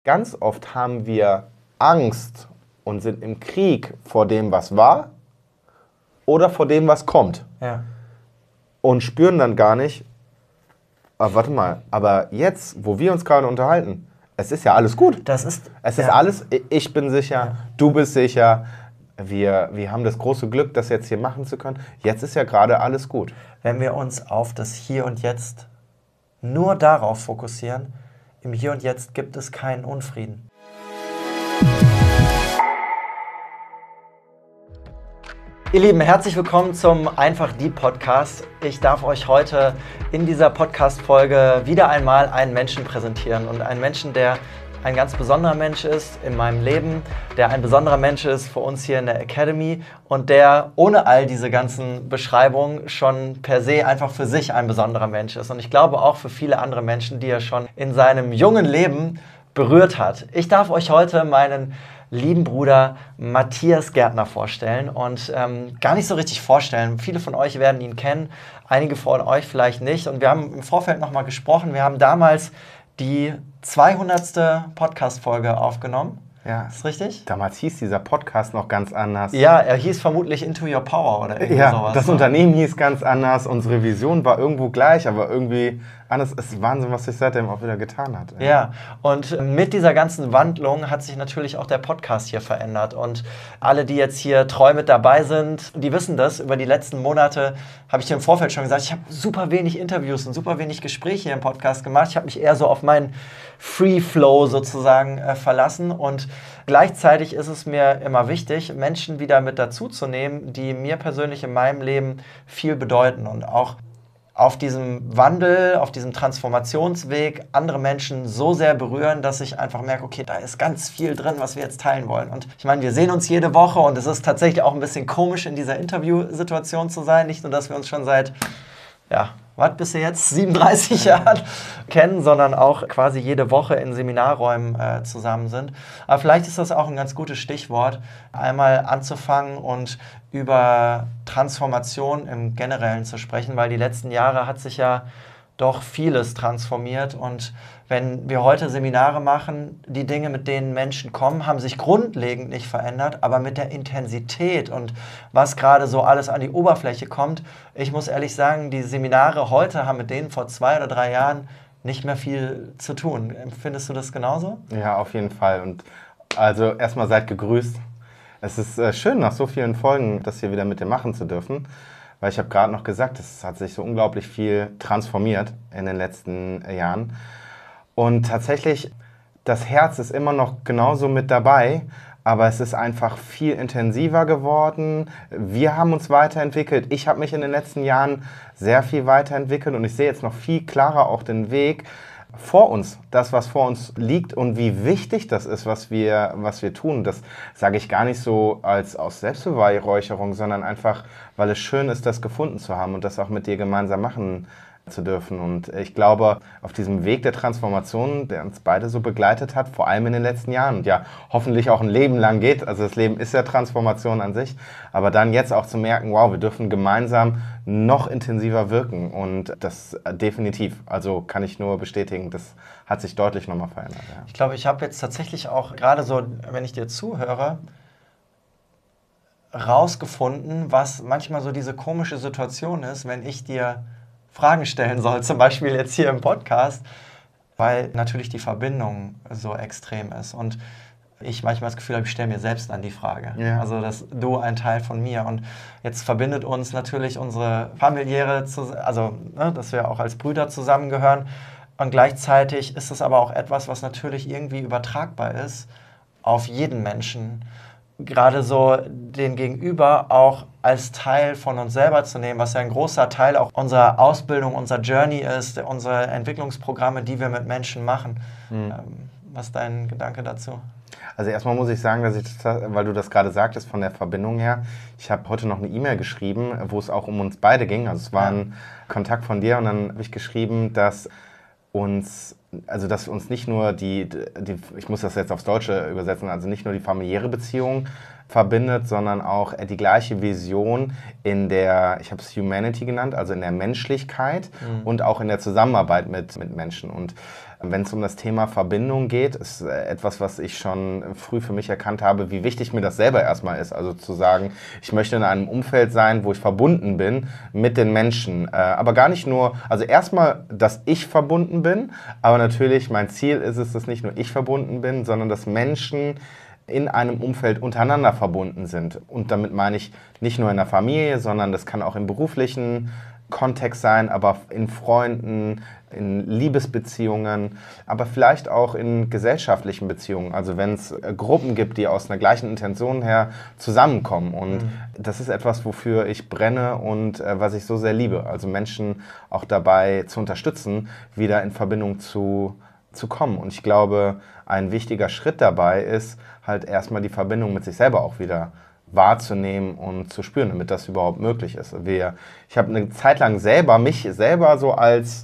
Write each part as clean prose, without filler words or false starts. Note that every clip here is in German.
Ganz oft haben wir Angst und sind im Krieg vor dem, was war oder vor dem, was kommt. Ja. Und spüren dann gar nicht, warte mal, aber jetzt, wo wir uns gerade unterhalten, es ist ja alles gut. Es ist alles, ich bin sicher, du bist sicher, wir haben das große Glück, das jetzt hier machen zu können. Jetzt ist ja gerade alles gut. Wenn wir uns auf das Hier und Jetzt nur darauf fokussieren, im Hier und Jetzt gibt es keinen Unfrieden. Ihr Lieben, herzlich willkommen zum Einfach Die Podcast. Ich darf euch heute in dieser Podcast-Folge wieder einmal einen Menschen präsentieren. Und einen Menschen, der ein ganz besonderer Mensch ist in meinem Leben, der ein besonderer Mensch ist für uns hier in der Academy und der ohne all diese ganzen Beschreibungen schon per se einfach für sich ein besonderer Mensch ist. Und ich glaube auch für viele andere Menschen, die er schon in seinem jungen Leben berührt hat. Ich darf euch heute meinen lieben Bruder Matthias Gärtner vorstellen und gar nicht so richtig vorstellen. Viele von euch werden ihn kennen, einige von euch vielleicht nicht. Und wir haben im Vorfeld nochmal gesprochen. Wir haben damals die 200. Podcast-Folge aufgenommen. Ja. Ist richtig? Damals hieß dieser Podcast noch ganz anders. Ja, er hieß vermutlich Into Your Power oder irgendwie sowas. Das Unternehmen hieß ganz anders, unsere Vision war irgendwo gleich, aber irgendwie anders. Es ist Wahnsinn, was sich seitdem auch wieder getan hat. Ja, und mit dieser ganzen Wandlung hat sich natürlich auch der Podcast hier verändert. Und alle, die jetzt hier treu mit dabei sind, die wissen das. Über die letzten Monate habe ich dir im Vorfeld schon gesagt, ich habe super wenig Interviews und super wenig Gespräche hier im Podcast gemacht. Ich habe mich eher so auf meinen Free Flow sozusagen verlassen. Und gleichzeitig ist es mir immer wichtig, Menschen wieder mit dazuzunehmen, die mir persönlich in meinem Leben viel bedeuten und auch auf diesem Wandel, auf diesem Transformationsweg andere Menschen so sehr berühren, dass ich einfach merke, okay, da ist ganz viel drin, was wir jetzt teilen wollen. Und ich meine, wir sehen uns jede Woche und es ist tatsächlich auch ein bisschen komisch, in dieser Interviewsituation zu sein. Nicht nur, dass wir uns schon seit, bis jetzt 37 Jahren kennen, sondern auch quasi jede Woche in Seminarräumen zusammen sind. Aber vielleicht ist das auch ein ganz gutes Stichwort, einmal anzufangen und über Transformation im Generellen zu sprechen, weil die letzten Jahre hat sich ja doch vieles transformiert und wenn wir heute Seminare machen, die Dinge, mit denen Menschen kommen, haben sich grundlegend nicht verändert, aber mit der Intensität und was gerade so alles an die Oberfläche kommt, ich muss ehrlich sagen, die Seminare heute haben mit denen vor 2 oder 3 Jahren nicht mehr viel zu tun. Findest du das genauso? Ja, auf jeden Fall. Und also erstmal seid gegrüßt. Es ist schön, nach so vielen Folgen das hier wieder mit dir machen zu dürfen, weil ich habe gerade noch gesagt, es hat sich so unglaublich viel transformiert in den letzten Jahren. Und tatsächlich, das Herz ist immer noch genauso mit dabei, aber es ist einfach viel intensiver geworden. Wir haben uns weiterentwickelt. Ich habe mich in den letzten Jahren sehr viel weiterentwickelt und ich sehe jetzt noch viel klarer auch den Weg vor uns, das, was vor uns liegt und wie wichtig das ist, was wir tun. Das sage ich gar nicht so aus Selbstbeweihräucherung, sondern einfach, weil es schön ist, das gefunden zu haben und das auch mit dir gemeinsam machen zu dürfen. Und ich glaube, auf diesem Weg der Transformation, der uns beide so begleitet hat, vor allem in den letzten Jahren und ja hoffentlich auch ein Leben lang geht, also das Leben ist ja Transformation an sich, aber dann jetzt auch zu merken, wow, wir dürfen gemeinsam noch intensiver wirken und das definitiv, also kann ich nur bestätigen, das hat sich deutlich nochmal verändert. Ja. Ich glaube, ich habe jetzt tatsächlich auch gerade so, wenn ich dir zuhöre, rausgefunden, was manchmal so diese komische Situation ist, wenn ich dir Fragen stellen soll, zum Beispiel jetzt hier im Podcast, weil natürlich die Verbindung so extrem ist und ich manchmal das Gefühl habe, ich stelle mir selbst dann die Frage. Ja. Also, dass du ein Teil von mir und jetzt verbindet uns natürlich unsere familiäre, dass wir auch als Brüder zusammengehören und gleichzeitig ist es aber auch etwas, was natürlich irgendwie übertragbar ist auf jeden Menschen. Gerade so den Gegenüber auch als Teil von uns selber zu nehmen, was ja ein großer Teil auch unserer Ausbildung, unserer Journey ist, unsere Entwicklungsprogramme, die wir mit Menschen machen. Was ist dein Gedanke dazu? Also erstmal muss ich sagen, dass weil du das gerade sagtest von der Verbindung her, ich habe heute noch eine E-Mail geschrieben, wo es auch um uns beide ging. Also es war ein Kontakt von dir und dann habe ich geschrieben, dass uns nicht nur ich muss das jetzt aufs Deutsche übersetzen, also nicht nur die familiäre Beziehung verbindet, sondern auch die gleiche Vision in der, ich habe es Humanity genannt, also in der Menschlichkeit und auch in der Zusammenarbeit mit Menschen. Und Wenn es um das Thema Verbindung geht, ist etwas, was ich schon früh für mich erkannt habe, wie wichtig mir das selber erstmal ist. Also zu sagen, ich möchte in einem Umfeld sein, wo ich verbunden bin mit den Menschen. Aber gar nicht nur, also erstmal, dass ich verbunden bin, aber natürlich mein Ziel ist es, dass nicht nur ich verbunden bin, sondern dass Menschen in einem Umfeld untereinander verbunden sind. Und damit meine ich nicht nur in der Familie, sondern das kann auch im beruflichen Kontext sein, aber in Freunden, in Liebesbeziehungen, aber vielleicht auch in gesellschaftlichen Beziehungen. Also wenn es Gruppen gibt, die aus einer gleichen Intention her zusammenkommen. Und das ist etwas, wofür ich brenne und was ich so sehr liebe. Also Menschen auch dabei zu unterstützen, wieder in Verbindung zu kommen. Und ich glaube, ein wichtiger Schritt dabei ist, halt erstmal die Verbindung mit sich selber auch wieder wahrzunehmen und zu spüren, damit das überhaupt möglich ist. Ich habe eine Zeit lang mich selber so als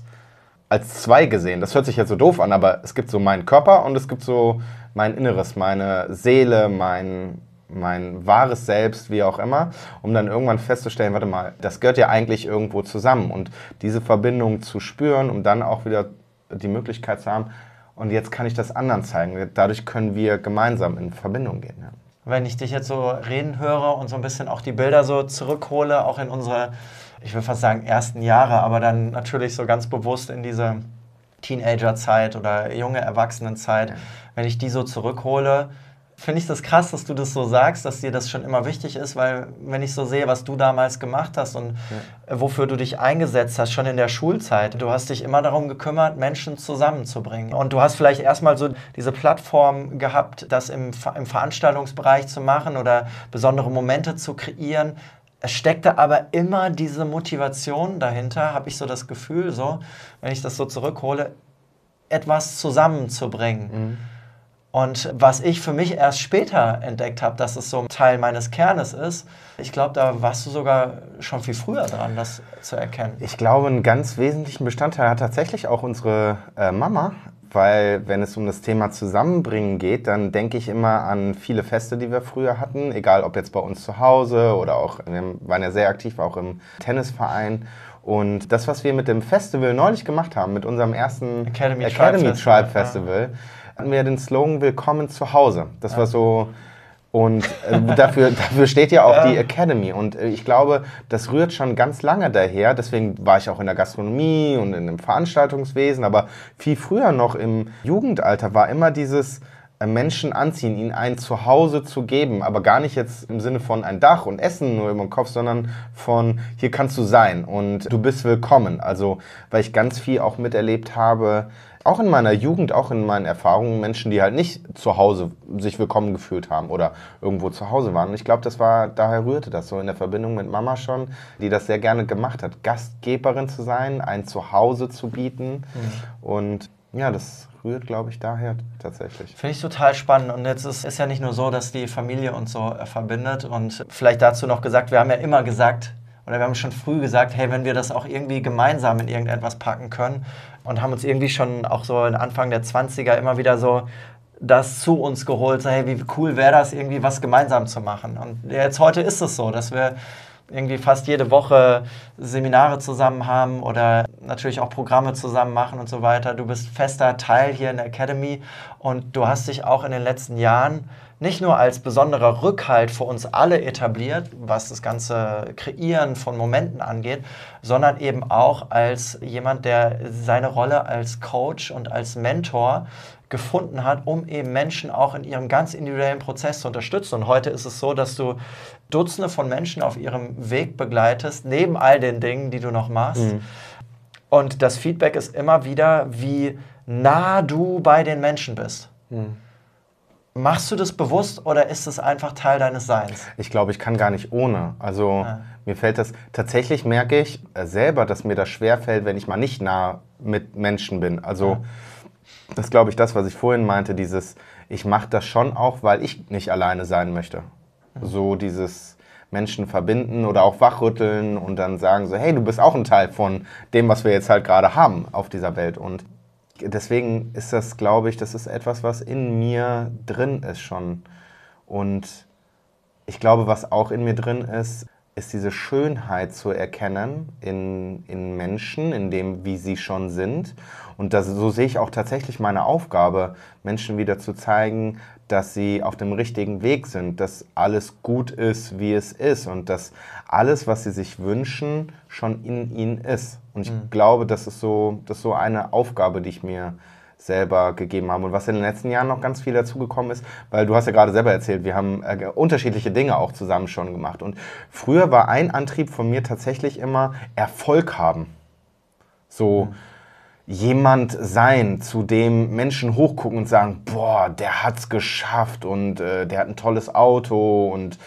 zwei gesehen. Das hört sich jetzt so doof an, aber es gibt so meinen Körper und es gibt so mein Inneres, meine Seele, mein wahres Selbst, wie auch immer, um dann irgendwann festzustellen, warte mal, das gehört ja eigentlich irgendwo zusammen. Und diese Verbindung zu spüren, um dann auch wieder die Möglichkeit zu haben, und jetzt kann ich das anderen zeigen. Dadurch können wir gemeinsam in Verbindung gehen. Ja. Wenn ich dich jetzt so reden höre und so ein bisschen auch die Bilder so zurückhole, auch in unsere, ich will fast sagen, ersten Jahre, aber dann natürlich so ganz bewusst in diese Teenagerzeit oder junge Erwachsenenzeit, wenn ich die so zurückhole, finde ich das krass, dass du das so sagst, dass dir das schon immer wichtig ist, weil wenn ich so sehe, was du damals gemacht hast und wofür du dich eingesetzt hast, schon in der Schulzeit, du hast dich immer darum gekümmert, Menschen zusammenzubringen. Und du hast vielleicht erstmal so diese Plattform gehabt, das im Veranstaltungsbereich zu machen oder besondere Momente zu kreieren. Es steckte aber immer diese Motivation dahinter, habe ich so das Gefühl, so, wenn ich das so zurückhole, etwas zusammenzubringen. Und was ich für mich erst später entdeckt habe, dass es so ein Teil meines Kernes ist, ich glaube, da warst du sogar schon viel früher dran, das zu erkennen. Ich glaube, einen ganz wesentlichen Bestandteil hat tatsächlich auch unsere Mama, weil wenn es um das Thema Zusammenbringen geht, dann denke ich immer an viele Feste, die wir früher hatten, egal ob jetzt bei uns zu Hause oder auch, wir waren ja sehr aktiv auch im Tennisverein. Und das, was wir mit dem Festival neulich gemacht haben, mit unserem ersten Academy Tribe Festival, hatten wir den Slogan Willkommen zu Hause. Das war so, und dafür steht ja auch die Academy. Und ich glaube, das rührt schon ganz lange daher. Deswegen war ich auch in der Gastronomie und in dem Veranstaltungswesen. Aber viel früher noch im Jugendalter war immer dieses Menschen anziehen, ihnen ein Zuhause zu geben. Aber gar nicht jetzt im Sinne von ein Dach und Essen nur über dem Kopf, sondern von hier kannst du sein und du bist willkommen. Also, weil ich ganz viel auch miterlebt habe, auch in meiner Jugend, auch in meinen Erfahrungen, Menschen, die halt nicht zu Hause sich willkommen gefühlt haben oder irgendwo zu Hause waren. Und ich glaube, daher rührte das so in der Verbindung mit Mama schon, die das sehr gerne gemacht hat, Gastgeberin zu sein, ein Zuhause zu bieten. Und ja, das rührt, glaube ich, daher tatsächlich. Finde ich total spannend. Und jetzt ist ja nicht nur so, dass die Familie uns so verbindet. Und vielleicht dazu noch gesagt, wir haben ja immer gesagt, oder wir haben schon früh gesagt, hey, wenn wir das auch irgendwie gemeinsam in irgendetwas packen können, und haben uns irgendwie schon auch so Anfang der 20er immer wieder so das zu uns geholt, so, hey, wie cool wäre das, irgendwie was gemeinsam zu machen. Und jetzt heute ist es so, dass wir irgendwie fast jede Woche Seminare zusammen haben oder natürlich auch Programme zusammen machen und so weiter. Du bist fester Teil hier in der Academy und du hast dich auch in den letzten Jahren nicht nur als besonderer Rückhalt für uns alle etabliert, was das ganze Kreieren von Momenten angeht, sondern eben auch als jemand, der seine Rolle als Coach und als Mentor gefunden hat, um eben Menschen auch in ihrem ganz individuellen Prozess zu unterstützen. Und heute ist es so, dass du Dutzende von Menschen auf ihrem Weg begleitest, neben all den Dingen, die du noch machst. Und das Feedback ist immer wieder, wie nah du bei den Menschen bist. Machst du das bewusst oder ist es einfach Teil deines Seins? Ich glaube, ich kann gar nicht ohne. Also mir fällt das, tatsächlich merke ich selber, dass mir das schwerfällt, wenn ich mal nicht nah mit Menschen bin. Also das ist, glaube ich, das, was ich vorhin meinte, ich mache das schon auch, weil ich nicht alleine sein möchte. So dieses Menschen verbinden oder auch wachrütteln und dann sagen so, hey, du bist auch ein Teil von dem, was wir jetzt halt gerade haben auf dieser Welt. Und deswegen ist das, glaube ich, das ist etwas, was in mir drin ist schon. Und ich glaube, was auch in mir drin ist, ist diese Schönheit zu erkennen in Menschen, in dem, wie sie schon sind. Und so sehe ich auch tatsächlich meine Aufgabe, Menschen wieder zu zeigen, dass sie auf dem richtigen Weg sind, dass alles gut ist, wie es ist und dass alles, was sie sich wünschen, schon in ihnen ist. Und ich glaube, das ist so eine Aufgabe, die ich mir selber gegeben habe. Und was in den letzten Jahren noch ganz viel dazugekommen ist, weil du hast ja gerade selber erzählt, wir haben unterschiedliche Dinge auch zusammen schon gemacht. Und früher war ein Antrieb von mir tatsächlich immer Erfolg haben. So jemand sein, zu dem Menschen hochgucken und sagen, boah, der hat's geschafft und der hat ein tolles Auto und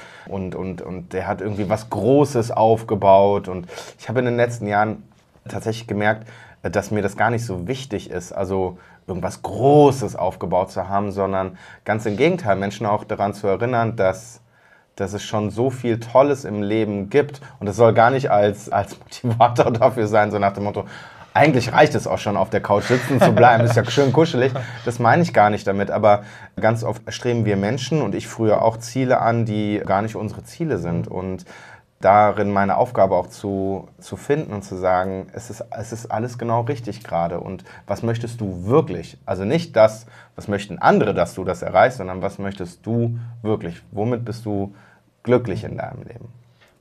der hat irgendwie was Großes aufgebaut. Und ich habe in den letzten Jahren tatsächlich gemerkt, dass mir das gar nicht so wichtig ist, also irgendwas Großes aufgebaut zu haben, sondern ganz im Gegenteil, Menschen auch daran zu erinnern, dass es schon so viel Tolles im Leben gibt. Und das soll gar nicht als Motivator dafür sein, so nach dem Motto, eigentlich reicht es auch schon, auf der Couch sitzen zu bleiben, ist ja schön kuschelig. Das meine ich gar nicht damit, aber ganz oft streben wir Menschen und ich früher auch Ziele an, die gar nicht unsere Ziele sind. Und darin meine Aufgabe auch zu finden und zu sagen, es ist alles genau richtig gerade und was möchtest du wirklich? Also nicht das, was möchten andere, dass du das erreichst, sondern was möchtest du wirklich? Womit bist du glücklich in deinem Leben?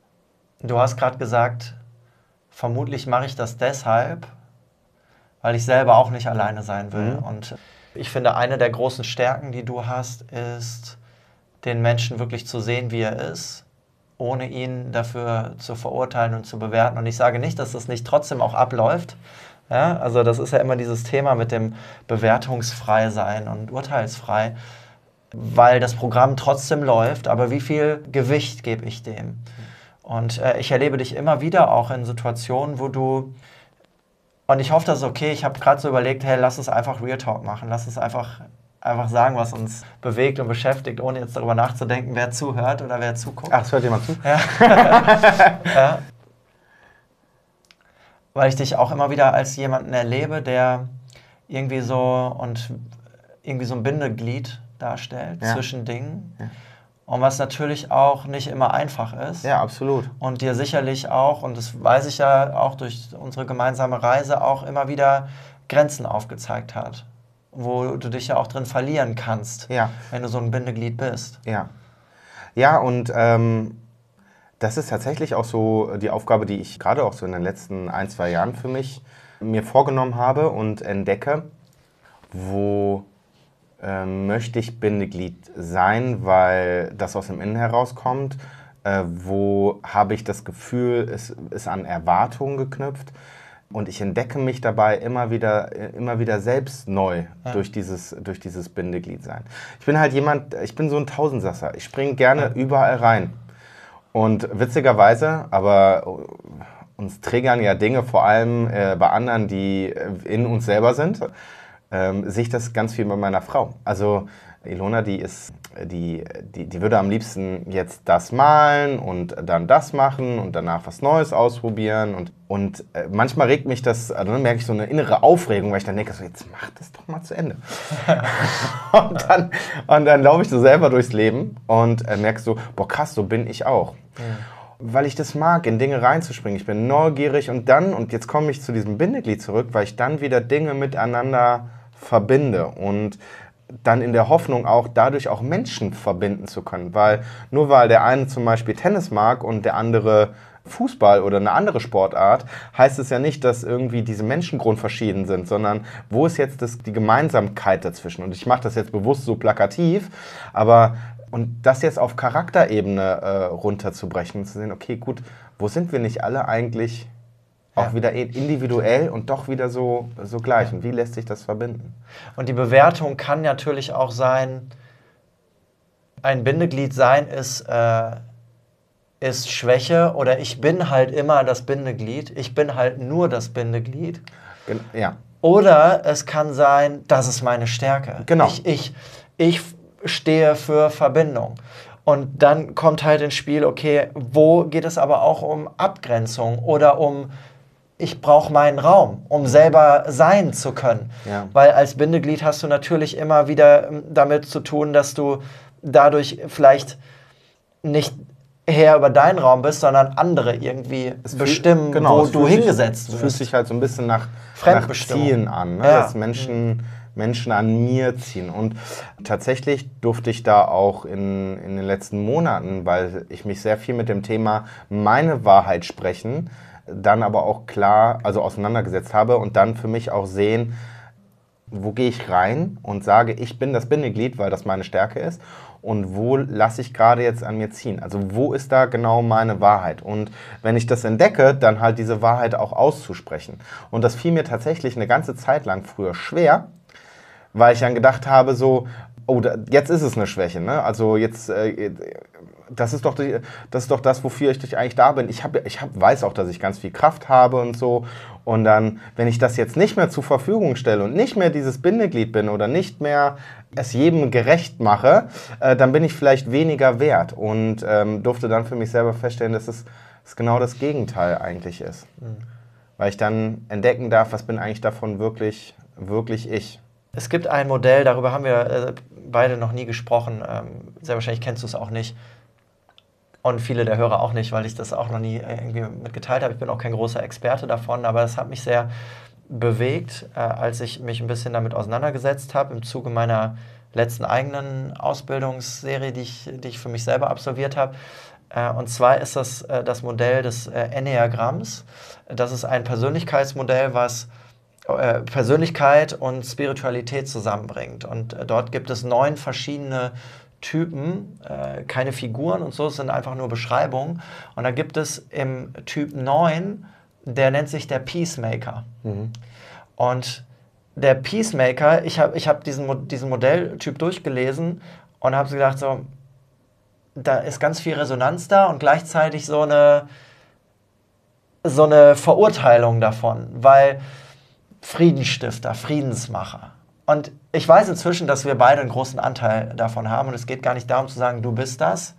Du hast gerade gesagt, vermutlich mache ich das deshalb, weil ich selber auch nicht alleine sein will. Und ich finde, eine der großen Stärken, die du hast, ist, den Menschen wirklich zu sehen, wie er ist, ohne ihn dafür zu verurteilen und zu bewerten. Und ich sage nicht, dass das nicht trotzdem auch abläuft. Ja, also das ist ja immer dieses Thema mit dem bewertungsfrei sein und urteilsfrei, weil das Programm trotzdem läuft, aber wie viel Gewicht gebe ich dem? Und ich erlebe dich immer wieder auch in Situationen, wo du, und ich hoffe, das ist okay, ich habe gerade so überlegt, hey, lass es einfach Real Talk machen, lass es einfach sagen, was uns bewegt und beschäftigt, ohne jetzt darüber nachzudenken, wer zuhört oder wer zuguckt. Ach, es hört jemand zu? Ja. Ja. Weil ich dich auch immer wieder als jemanden erlebe, der irgendwie so ein Bindeglied darstellt zwischen Dingen. Ja. Und was natürlich auch nicht immer einfach ist. Ja, absolut. Und dir sicherlich auch, und das weiß ich ja auch durch unsere gemeinsame Reise, auch immer wieder Grenzen aufgezeigt hat, wo du dich ja auch drin verlieren kannst, wenn du so ein Bindeglied bist. Ja, ja, und das ist tatsächlich auch so die Aufgabe, die ich gerade auch so in den letzten 1-2 Jahren für mich mir vorgenommen habe und entdecke, wo möchte ich Bindeglied sein, weil das aus dem Innen herauskommt, wo habe ich das Gefühl, es ist an Erwartungen geknüpft. Und ich entdecke mich dabei immer wieder selbst neu durch dieses Bindeglied sein. Ich bin halt ich bin so ein Tausendsasser. Ich springe gerne überall rein. Und witzigerweise, aber uns triggern ja Dinge, vor allem bei anderen, die in uns selber sind, sehe ich das ganz viel bei meiner Frau. Also Ilona, die würde am liebsten jetzt das malen und dann das machen und danach was Neues ausprobieren. Und manchmal regt mich das, also dann merke ich so eine innere Aufregung, weil ich dann denke, so, jetzt mach das doch mal zu Ende. und dann laufe ich so selber durchs Leben und merke so, boah krass, so bin ich auch. Ja. Weil ich das mag, in Dinge reinzuspringen. Ich bin neugierig und jetzt komme ich zu diesem Bindeglied zurück, weil ich dann wieder Dinge miteinander verbinde und dann in der Hoffnung auch dadurch auch Menschen verbinden zu können. Weil nur weil der eine zum Beispiel Tennis mag und der andere Fußball oder eine andere Sportart, heißt es ja nicht, dass irgendwie diese Menschen grundverschieden sind, sondern wo ist jetzt die Gemeinsamkeit dazwischen? Und ich mache das jetzt bewusst so plakativ, aber und das jetzt auf Charakterebene runterzubrechen und zu sehen, okay, gut, wo sind wir nicht alle eigentlich auch wieder individuell und doch wieder so gleich? Und wie lässt sich das verbinden? Und die Bewertung kann natürlich auch sein, ein Bindeglied sein ist Schwäche oder ich bin halt immer das Bindeglied, ich bin halt nur das Bindeglied. Ja. Oder es kann sein, das ist meine Stärke. Genau. Ich stehe für Verbindung. Und dann kommt halt ins Spiel, okay, wo geht es aber auch um Abgrenzung oder ich brauche meinen Raum, um selber sein zu können. Ja. Weil als Bindeglied hast du natürlich immer wieder damit zu tun, dass du dadurch vielleicht nicht Herr über deinen Raum bist, sondern andere irgendwie bestimmen, wo du hingesetzt wirst. Es fühlt sich halt so ein bisschen nach Fremdbestimmung Ziehen an, ne? Ja. Dass Menschen an mir ziehen. Und tatsächlich durfte ich da auch in den letzten Monaten, weil ich mich sehr viel mit dem Thema meine Wahrheit sprechen, dann aber auch klar, also auseinandergesetzt habe und dann für mich auch sehen, wo gehe ich rein und sage, ich bin das Bindeglied, weil das meine Stärke ist, und wo lasse ich gerade jetzt an mir ziehen? Also wo ist da genau meine Wahrheit? Und wenn ich das entdecke, dann halt diese Wahrheit auch auszusprechen. Und das fiel mir tatsächlich eine ganze Zeit lang früher schwer, weil ich dann gedacht habe, so, oh, jetzt ist es eine Schwäche, ne? Also jetzt, das ist doch das, wofür ich eigentlich da bin. Ich weiß auch, dass ich ganz viel Kraft habe und so. Und dann, wenn ich das jetzt nicht mehr zur Verfügung stelle und nicht mehr dieses Bindeglied bin oder nicht mehr es jedem gerecht mache, dann bin ich vielleicht weniger wert. Und durfte dann für mich selber feststellen, dass es genau das Gegenteil eigentlich ist. Mhm. Weil ich dann entdecken darf, was bin eigentlich davon wirklich ich. Es gibt ein Modell, darüber haben wir beide noch nie gesprochen. Sehr wahrscheinlich kennst du es auch nicht. Und viele der Hörer auch nicht, weil ich das auch noch nie irgendwie mitgeteilt habe. Ich bin auch kein großer Experte davon, aber es hat mich sehr bewegt, als ich mich ein bisschen damit auseinandergesetzt habe, im Zuge meiner letzten eigenen Ausbildungsserie, die ich für mich selber absolviert habe. Und zwar ist das das Modell des Enneagramms. Das ist ein Persönlichkeitsmodell, was Persönlichkeit und Spiritualität zusammenbringt. Und dort gibt es 9 verschiedene Typen, keine Figuren und so, es sind einfach nur Beschreibungen. Und da gibt es im Typ 9, der nennt sich der Peacemaker. Mhm. Und der Peacemaker, ich hab diesen Modelltyp durchgelesen und habe gedacht, so, da ist ganz viel Resonanz da und gleichzeitig so eine Verurteilung davon, weil Friedensstifter, Friedensmacher. Und ich weiß inzwischen, dass wir beide einen großen Anteil davon haben. Und es geht gar nicht darum zu sagen, du bist das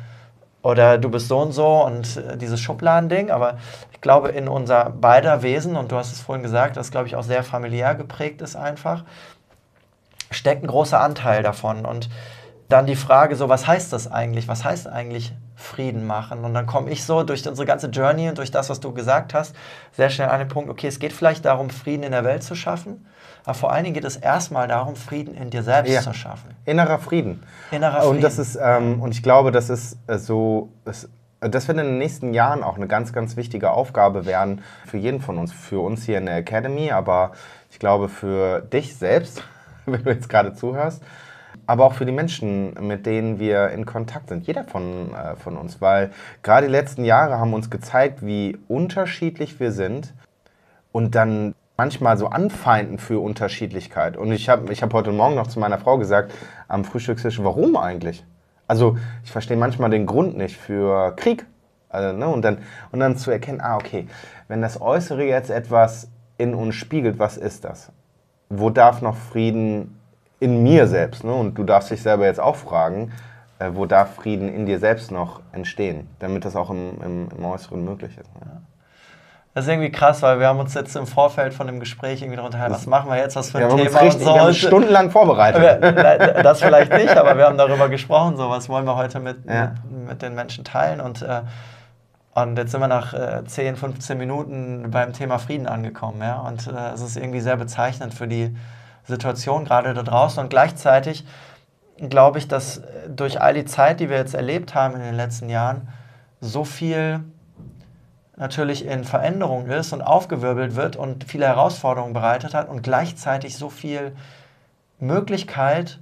oder du bist so und dieses Schubladending. Aber ich glaube, in unser beider Wesen, und du hast es vorhin gesagt, das glaube ich auch sehr familiär geprägt ist einfach, steckt ein großer Anteil davon. Und dann die Frage so, was heißt das eigentlich? Was heißt eigentlich Frieden machen? Und dann komme ich so durch unsere ganze Journey und durch das, was du gesagt hast, sehr schnell an den Punkt, okay, es geht vielleicht darum, Frieden in der Welt zu schaffen. Aber vor allen Dingen geht es erstmal darum, Frieden in dir selbst zu schaffen. Innerer Frieden. Und das ist, und ich glaube, das ist das wird in den nächsten Jahren auch eine ganz, ganz wichtige Aufgabe werden für jeden von uns. Für uns hier in der Academy, aber ich glaube für dich selbst, wenn du jetzt gerade zuhörst, aber auch für die Menschen, mit denen wir in Kontakt sind. Jeder von uns. Weil gerade die letzten Jahre haben uns gezeigt, wie unterschiedlich wir sind und dann manchmal so anfeinden für Unterschiedlichkeit. Und ich hab heute Morgen noch zu meiner Frau gesagt, am Frühstückstisch, warum eigentlich? Also ich verstehe manchmal den Grund nicht für Krieg. Also, ne? Und dann zu erkennen, okay, wenn das Äußere jetzt etwas in uns spiegelt, was ist das? Wo darf noch Frieden in mir selbst, ne? Und du darfst dich selber jetzt auch fragen, wo darf Frieden in dir selbst noch entstehen, damit das auch im Äußeren möglich ist. Ne? Das ist irgendwie krass, weil wir haben uns jetzt im Vorfeld von dem Gespräch irgendwie darunter unterhalten, was machen wir jetzt, was für ein Thema? Wir haben stundenlang vorbereitet. Das vielleicht nicht, aber wir haben darüber gesprochen, so was wollen wir heute mit den Menschen teilen. Und jetzt sind wir nach 10, 15 Minuten beim Thema Frieden angekommen. Ja? Und es ist irgendwie sehr bezeichnend für die Situation gerade da draußen. Und gleichzeitig glaube ich, dass durch all die Zeit, die wir jetzt erlebt haben in den letzten Jahren, so viel natürlich in Veränderung ist und aufgewirbelt wird und viele Herausforderungen bereitet hat und gleichzeitig so viel Möglichkeit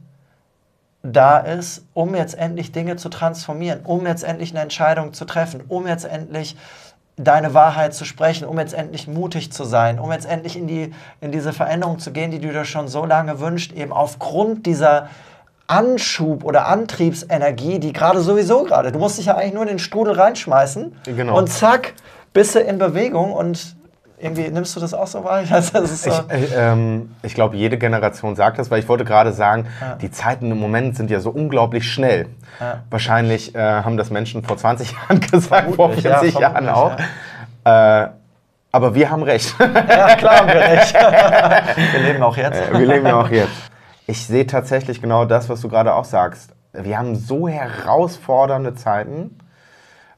da ist, um jetzt endlich Dinge zu transformieren, um jetzt endlich eine Entscheidung zu treffen, um jetzt endlich deine Wahrheit zu sprechen, um jetzt endlich mutig zu sein, um jetzt endlich in diese Veränderung zu gehen, die du dir schon so lange wünschst, eben aufgrund dieser Anschub- oder Antriebsenergie, die du musst dich ja eigentlich nur in den Strudel reinschmeißen und zack, bist du in Bewegung. Und irgendwie nimmst du das auch so wahr? Ich glaube, jede Generation sagt das, weil ich wollte gerade sagen, die Zeiten im Moment sind ja so unglaublich schnell. Ja. Wahrscheinlich haben das Menschen vor 20 Jahren gesagt, vor 40 Jahren auch. Ja. Aber wir haben recht. Ja, klar haben wir recht. Wir leben auch jetzt. Wir leben ja auch jetzt. Ich sehe tatsächlich genau das, was du gerade auch sagst. Wir haben so herausfordernde Zeiten.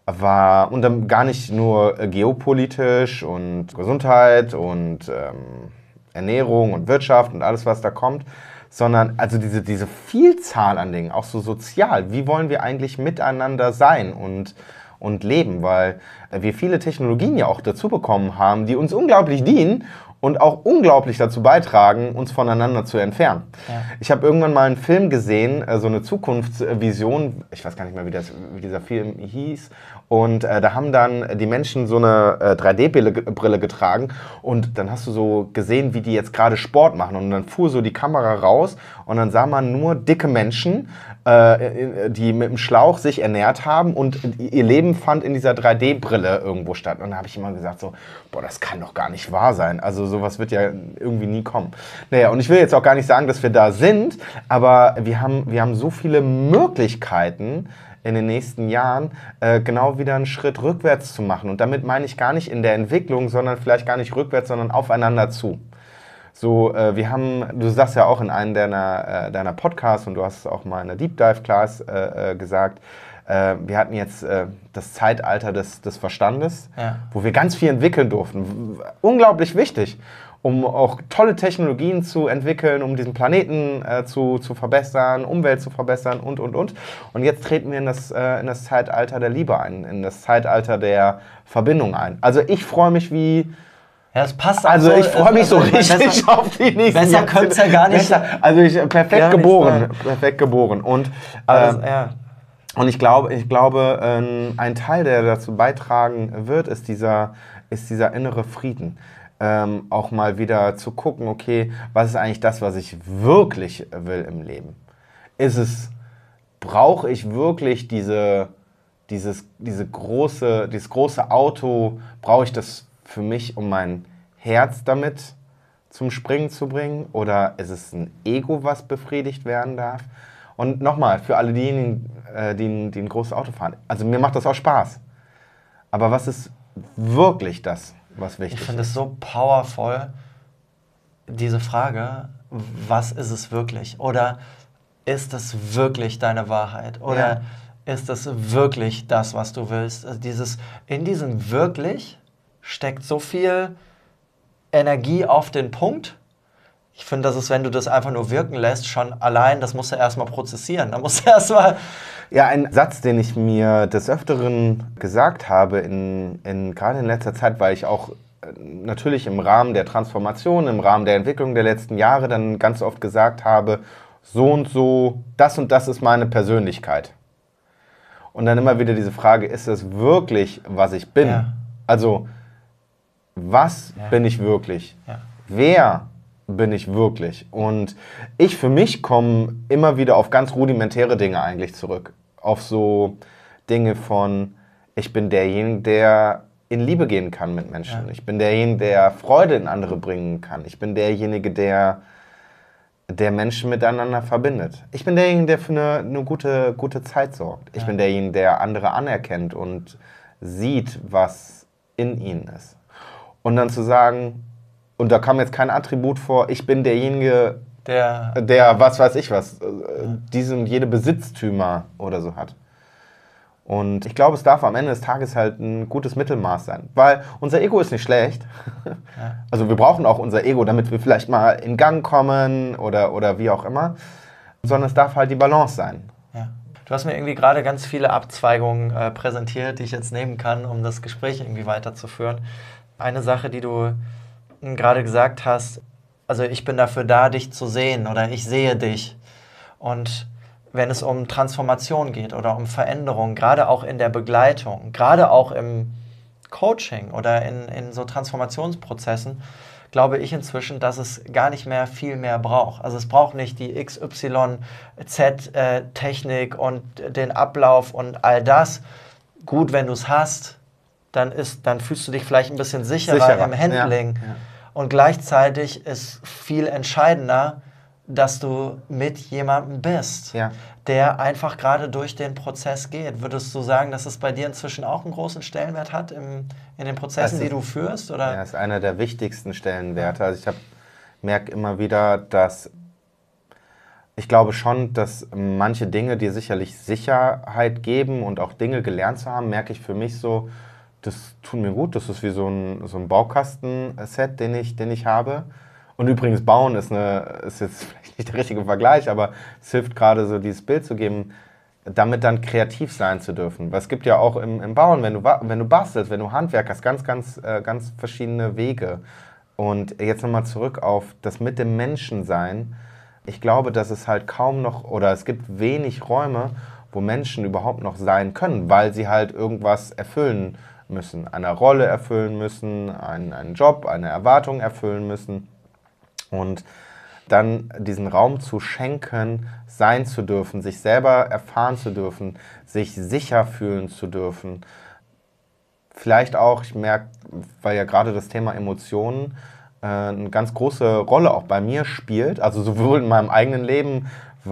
war, und dann gar nicht nur geopolitisch und Gesundheit und Ernährung und Wirtschaft und alles, was da kommt, sondern also diese Vielzahl an Dingen, auch so sozial. Wie wollen wir eigentlich miteinander sein und leben? Weil wir viele Technologien ja auch dazu bekommen haben, die uns unglaublich dienen und auch unglaublich dazu beitragen, uns voneinander zu entfernen. Ja. Ich habe irgendwann mal einen Film gesehen, so eine Zukunftsvision, ich weiß gar nicht mehr, wie dieser Film hieß, und da haben dann die Menschen so eine 3D-Brille getragen und dann hast du so gesehen, wie die jetzt gerade Sport machen und dann fuhr so die Kamera raus und dann sah man nur dicke Menschen, die mit dem Schlauch sich ernährt haben und ihr Leben fand in dieser 3D-Brille irgendwo statt. Und da habe ich immer gesagt so, boah, das kann doch gar nicht wahr sein. Also sowas wird ja irgendwie nie kommen. Naja, und ich will jetzt auch gar nicht sagen, dass wir da sind, aber wir haben so viele Möglichkeiten in den nächsten Jahren genau wieder einen Schritt rückwärts zu machen. Und damit meine ich gar nicht in der Entwicklung, sondern vielleicht gar nicht rückwärts, sondern aufeinander zu. So, du sagst ja auch in einem deiner Podcasts und du hast es auch mal in der Deep Dive Class gesagt, wir hatten jetzt das Zeitalter des Verstandes, wo wir ganz viel entwickeln durften. Unglaublich wichtig, um auch tolle Technologien zu entwickeln, um diesen Planeten zu verbessern, Umwelt zu verbessern und. Und jetzt treten wir in das Zeitalter der Liebe ein, in das Zeitalter der Verbindung ein. Also ich freue mich wie... Ja, das passt auch also so, ich freue mich so richtig auf die nächsten Besser könnte es ja gar nicht sein. Also perfekt geboren. Und, und ich glaube, ein Teil, der dazu beitragen wird, ist dieser innere Frieden. Auch mal wieder zu gucken, okay, was ist eigentlich das, was ich wirklich will im Leben? Brauche ich wirklich dieses große Auto, brauche ich das für mich, um mein Herz damit zum Springen zu bringen? Oder ist es ein Ego, was befriedigt werden darf? Und nochmal, für alle diejenigen, die ein großes Auto fahren, also mir macht das auch Spaß. Aber was ist wirklich das, was wichtig ist? Ich finde es so powerful, diese Frage, was ist es wirklich? Oder ist es wirklich deine Wahrheit? Oder ist es wirklich das, was du willst? Also in diesem wirklich steckt so viel Energie auf den Punkt. Ich finde, das ist, wenn du das einfach nur wirken lässt, schon allein, das musst du erstmal prozessieren. Da musst du erstmal... Ja, ein Satz, den ich mir des Öfteren gesagt habe, gerade in letzter Zeit, weil ich auch natürlich im Rahmen der Transformation, im Rahmen der Entwicklung der letzten Jahre dann ganz oft gesagt habe, so und so, das und das ist meine Persönlichkeit. Und dann immer wieder diese Frage, ist das wirklich, was ich bin? Ja. Also, was bin ich wirklich? Ja. Wer bin ich wirklich? Und ich für mich komme immer wieder auf ganz rudimentäre Dinge eigentlich zurück. Auf so Dinge von, ich bin derjenige, der in Liebe gehen kann mit Menschen. Ja. Ich bin derjenige, der Freude in andere bringen kann. Ich bin derjenige, der Menschen miteinander verbindet. Ich bin derjenige, der für eine gute Zeit sorgt. Ich bin derjenige, der andere anerkennt und sieht, was in ihnen ist. Und dann zu sagen, und da kam jetzt kein Attribut vor, ich bin derjenige, der was weiß ich was, jede Besitztümer oder so hat. Und ich glaube, es darf am Ende des Tages halt ein gutes Mittelmaß sein. Weil unser Ego ist nicht schlecht. Ja. Also wir brauchen auch unser Ego, damit wir vielleicht mal in Gang kommen oder wie auch immer. Sondern es darf halt die Balance sein. Ja. Du hast mir irgendwie gerade ganz viele Abzweigungen präsentiert, die ich jetzt nehmen kann, um das Gespräch irgendwie weiterzuführen. Eine Sache, die du gerade gesagt hast, also ich bin dafür da, dich zu sehen oder ich sehe dich. Und wenn es um Transformation geht oder um Veränderung, gerade auch in der Begleitung, gerade auch im Coaching oder in so Transformationsprozessen, glaube ich inzwischen, dass es gar nicht mehr viel mehr braucht. Also es braucht nicht die XYZ-Technik und den Ablauf und all das. Gut, wenn du es hast, dann fühlst du dich vielleicht ein bisschen sicherer im Handling. Ja. Ja. Und gleichzeitig ist viel entscheidender, dass du mit jemandem bist, der einfach gerade durch den Prozess geht. Würdest du sagen, dass es bei dir inzwischen auch einen großen Stellenwert hat in den Prozessen, die du führst? Oder? Ja, ist einer der wichtigsten Stellenwerte. Also ich merke immer wieder, dass Ich glaube schon, dass manche Dinge, die sicherlich Sicherheit geben und auch Dinge gelernt zu haben, merke ich für mich so, das tut mir gut. Das ist wie so ein Baukasten-Set, den ich habe. Und übrigens, Bauen ist jetzt vielleicht nicht der richtige Vergleich, aber es hilft gerade so, dieses Bild zu geben, damit dann kreativ sein zu dürfen. Weil es gibt ja auch im Bauen, wenn du bastelst, wenn du Handwerk hast, ganz verschiedene Wege. Und jetzt nochmal zurück auf das mit dem Menschen sein. Ich glaube, dass es halt kaum noch, oder es gibt wenig Räume, wo Menschen überhaupt noch sein können, weil sie halt irgendwas erfüllen müssen, eine Rolle erfüllen müssen, einen Job, eine Erwartung erfüllen müssen. Und dann diesen Raum zu schenken, sein zu dürfen, sich selber erfahren zu dürfen, sich sicher fühlen zu dürfen. Vielleicht auch, ich merke, weil ja gerade das Thema Emotionen eine ganz große Rolle auch bei mir spielt, also sowohl in meinem eigenen Leben,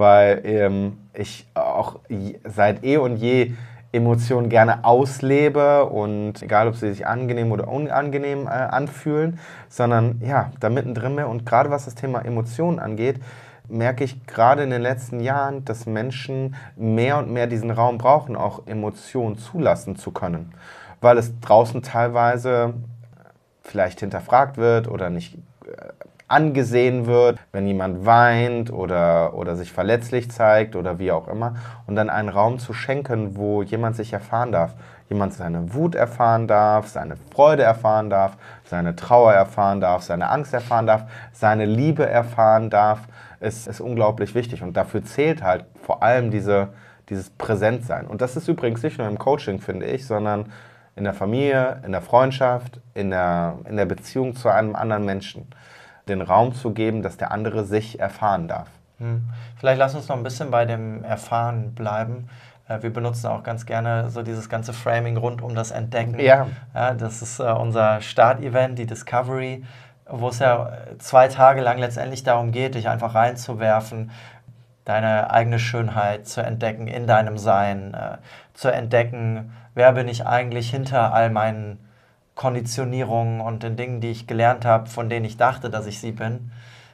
weil ich auch seit eh und je Emotionen gerne auslebe und egal, ob sie sich angenehm oder unangenehm anfühlen, sondern ja, da mittendrin bin. Und gerade was das Thema Emotionen angeht, merke ich gerade in den letzten Jahren, dass Menschen mehr und mehr diesen Raum brauchen, auch Emotionen zulassen zu können, weil es draußen teilweise vielleicht hinterfragt wird oder nicht angesehen wird, wenn jemand weint oder sich verletzlich zeigt oder wie auch immer. Und dann einen Raum zu schenken, wo jemand sich erfahren darf. Jemand seine Wut erfahren darf, seine Freude erfahren darf, seine Trauer erfahren darf, seine Angst erfahren darf, seine Liebe erfahren darf, ist unglaublich wichtig. Und dafür zählt halt vor allem dieses Präsentsein. Und das ist übrigens nicht nur im Coaching, finde ich, sondern in der Familie, in der Freundschaft, in der Beziehung zu einem anderen Menschen. Den Raum zu geben, dass der andere sich erfahren darf. Vielleicht lass uns noch ein bisschen bei dem Erfahren bleiben. Wir benutzen auch ganz gerne so dieses ganze Framing rund um das Entdecken. Ja. Ja, das ist unser Startevent, die Discovery, wo es ja 2 Tage lang letztendlich darum geht, dich einfach reinzuwerfen, deine eigene Schönheit zu entdecken in deinem Sein, zu entdecken, wer bin ich eigentlich hinter all meinen Konditionierungen und den Dingen, die ich gelernt habe, von denen ich dachte, dass ich sie bin.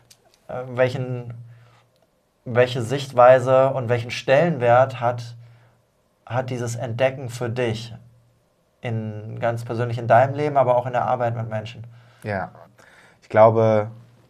Welche Sichtweise und welchen Stellenwert hat dieses Entdecken für dich ganz persönlich in deinem Leben, aber auch in der Arbeit mit Menschen? Ja, ich glaube,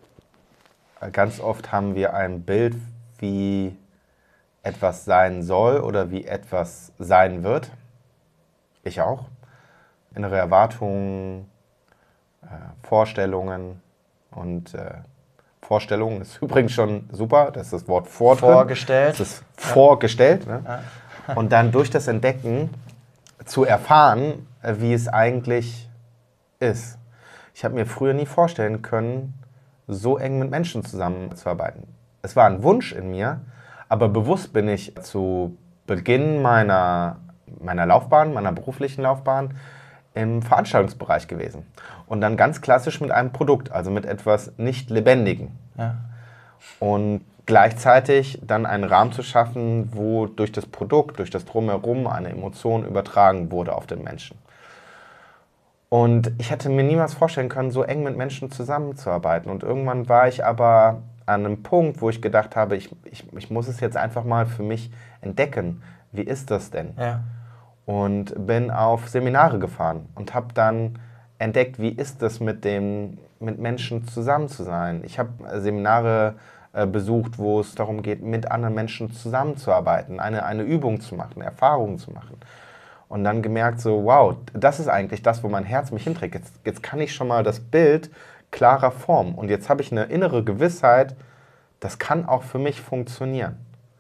ganz oft haben wir ein Bild, wie etwas sein soll oder wie etwas sein wird. Ich auch. Innere Erwartungen, Vorstellungen und Vorstellungen ist übrigens schon super, das ist das Wort vorgestellt. Das ist vorgestellt. Ne? Ja. Und dann durch das Entdecken zu erfahren, wie es eigentlich ist. Ich habe mir früher nie vorstellen können, so eng mit Menschen zusammenzuarbeiten. Es war ein Wunsch in mir, aber bewusst bin ich zu Beginn meiner Laufbahn, meiner beruflichen Laufbahn, im Veranstaltungsbereich gewesen. Und dann ganz klassisch mit einem Produkt, also mit etwas nicht Lebendigem. Ja. Und gleichzeitig dann einen Rahmen zu schaffen, wo durch das Produkt, durch das Drumherum eine Emotion übertragen wurde auf den Menschen. Und ich hätte mir niemals vorstellen können, so eng mit Menschen zusammenzuarbeiten. Und irgendwann war ich aber an einem Punkt, wo ich gedacht habe, ich muss es jetzt einfach mal für mich entdecken. Wie ist das denn? Ja. Und bin auf Seminare gefahren und habe dann entdeckt, wie ist es mit Menschen zusammen zu sein. Ich habe Seminare besucht, wo es darum geht, mit anderen Menschen zusammenzuarbeiten, eine Übung zu machen, Erfahrungen zu machen. Und dann gemerkt so, wow, das ist eigentlich das, wo mein Herz mich hinträgt. Jetzt kann ich schon mal das Bild klarer formen. Und jetzt habe ich eine innere Gewissheit, das kann auch für mich funktionieren.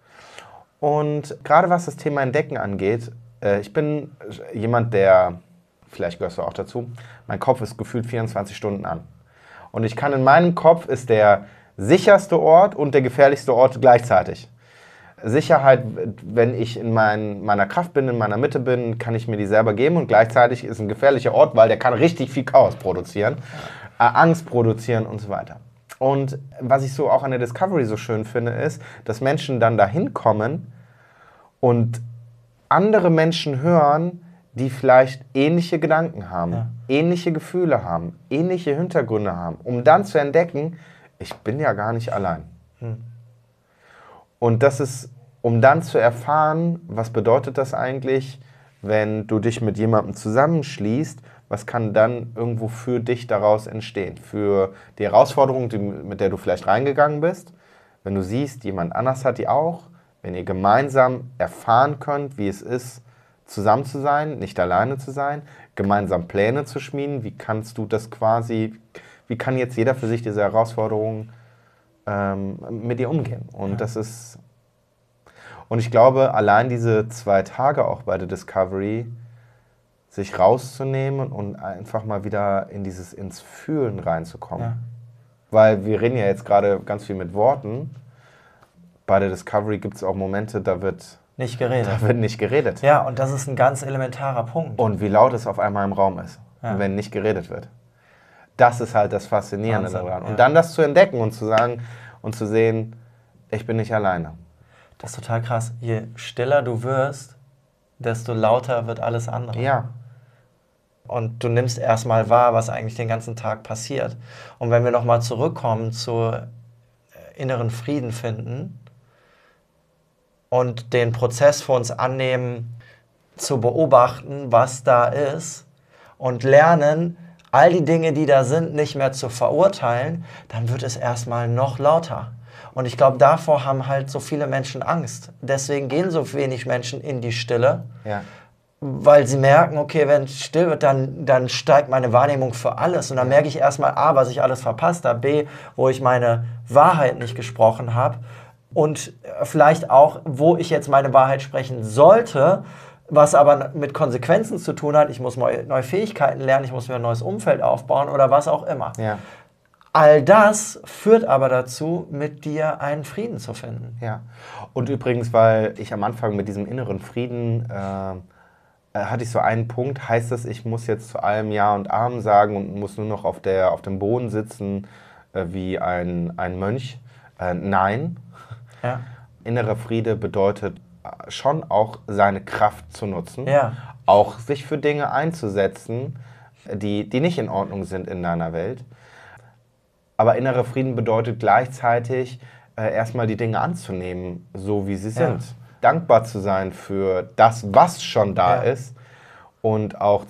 Und gerade was das Thema Entdecken angeht, ich bin jemand, vielleicht gehörst du auch dazu, mein Kopf ist gefühlt 24 Stunden an. Und ich kann in meinem Kopf ist der sicherste Ort und der gefährlichste Ort gleichzeitig. Sicherheit, wenn ich in meiner Kraft bin, in meiner Mitte bin, kann ich mir die selber geben und gleichzeitig ist ein gefährlicher Ort, weil der kann richtig viel Chaos produzieren, Angst produzieren und so weiter. Und was ich so auch an der Discovery so schön finde, ist, dass Menschen dann dahin kommen und andere Menschen hören, die vielleicht ähnliche Gedanken haben, ähnliche Gefühle haben, ähnliche Hintergründe haben, um dann zu entdecken, ich bin ja gar nicht allein. Und das ist, um dann zu erfahren, was bedeutet das eigentlich, wenn du dich mit jemandem zusammenschließt, was kann dann irgendwo für dich daraus entstehen? Für die Herausforderung, mit der du vielleicht reingegangen bist, wenn du siehst, jemand anders hat die auch, wenn ihr gemeinsam erfahren könnt, wie es ist, zusammen zu sein, nicht alleine zu sein, gemeinsam Pläne zu schmieden, wie kannst du das quasi, wie kann jetzt jeder für sich diese Herausforderung mit ihr umgehen? Und das ist, und ich glaube, allein diese 2 Tage auch bei der Discovery, sich rauszunehmen und einfach mal wieder ins Fühlen reinzukommen. Ja. Weil wir reden ja jetzt gerade ganz viel mit Worten. Bei der Discovery gibt es auch Momente, da wird Nicht geredet. nicht geredet. Ja, und das ist ein ganz elementarer Punkt. Und wie laut es auf einmal im Raum ist, Ja. wenn nicht geredet wird. Das ist halt das Faszinierende Wahnsinn, daran. ja. Und dann das zu entdecken und zu sagen und zu sehen, ich bin nicht alleine. Das ist total krass. Je stiller du wirst, desto lauter wird alles andere. Ja. Und du nimmst erstmal wahr, was eigentlich den ganzen Tag passiert. Und wenn wir nochmal zurückkommen zu inneren Frieden finden und den Prozess für uns annehmen, zu beobachten, was da ist und lernen, all die Dinge, die da sind, nicht mehr zu verurteilen, dann wird es erstmal noch lauter. Und ich glaube, davor haben halt so viele Menschen Angst. Deswegen gehen so wenig Menschen in die Stille, Ja. weil sie merken, okay, wenn es still wird, dann steigt meine Wahrnehmung für alles. Und dann merke ich erstmal A, was ich alles verpasst habe, B, wo ich meine Wahrheit nicht gesprochen habe und vielleicht auch, wo ich jetzt meine Wahrheit sprechen sollte, was aber mit Konsequenzen zu tun hat. Ich muss neue Fähigkeiten lernen, ich muss mir ein neues Umfeld aufbauen oder was auch immer. Ja. All das führt aber dazu, mit dir einen Frieden zu finden. Ja. Und übrigens, weil ich am Anfang mit diesem inneren Frieden hatte ich so einen Punkt, heißt das, ich muss jetzt zu allem Ja und Amen sagen und muss nur noch auf dem Boden sitzen wie ein Mönch? Nein. Ja. Innerer Friede bedeutet schon auch seine Kraft zu nutzen, Ja. auch sich für Dinge einzusetzen, die nicht in Ordnung sind in deiner Welt. Aber innerer Frieden bedeutet gleichzeitig erstmal die Dinge anzunehmen, so wie sie sind. Dankbar zu sein für das, was schon da ist und auch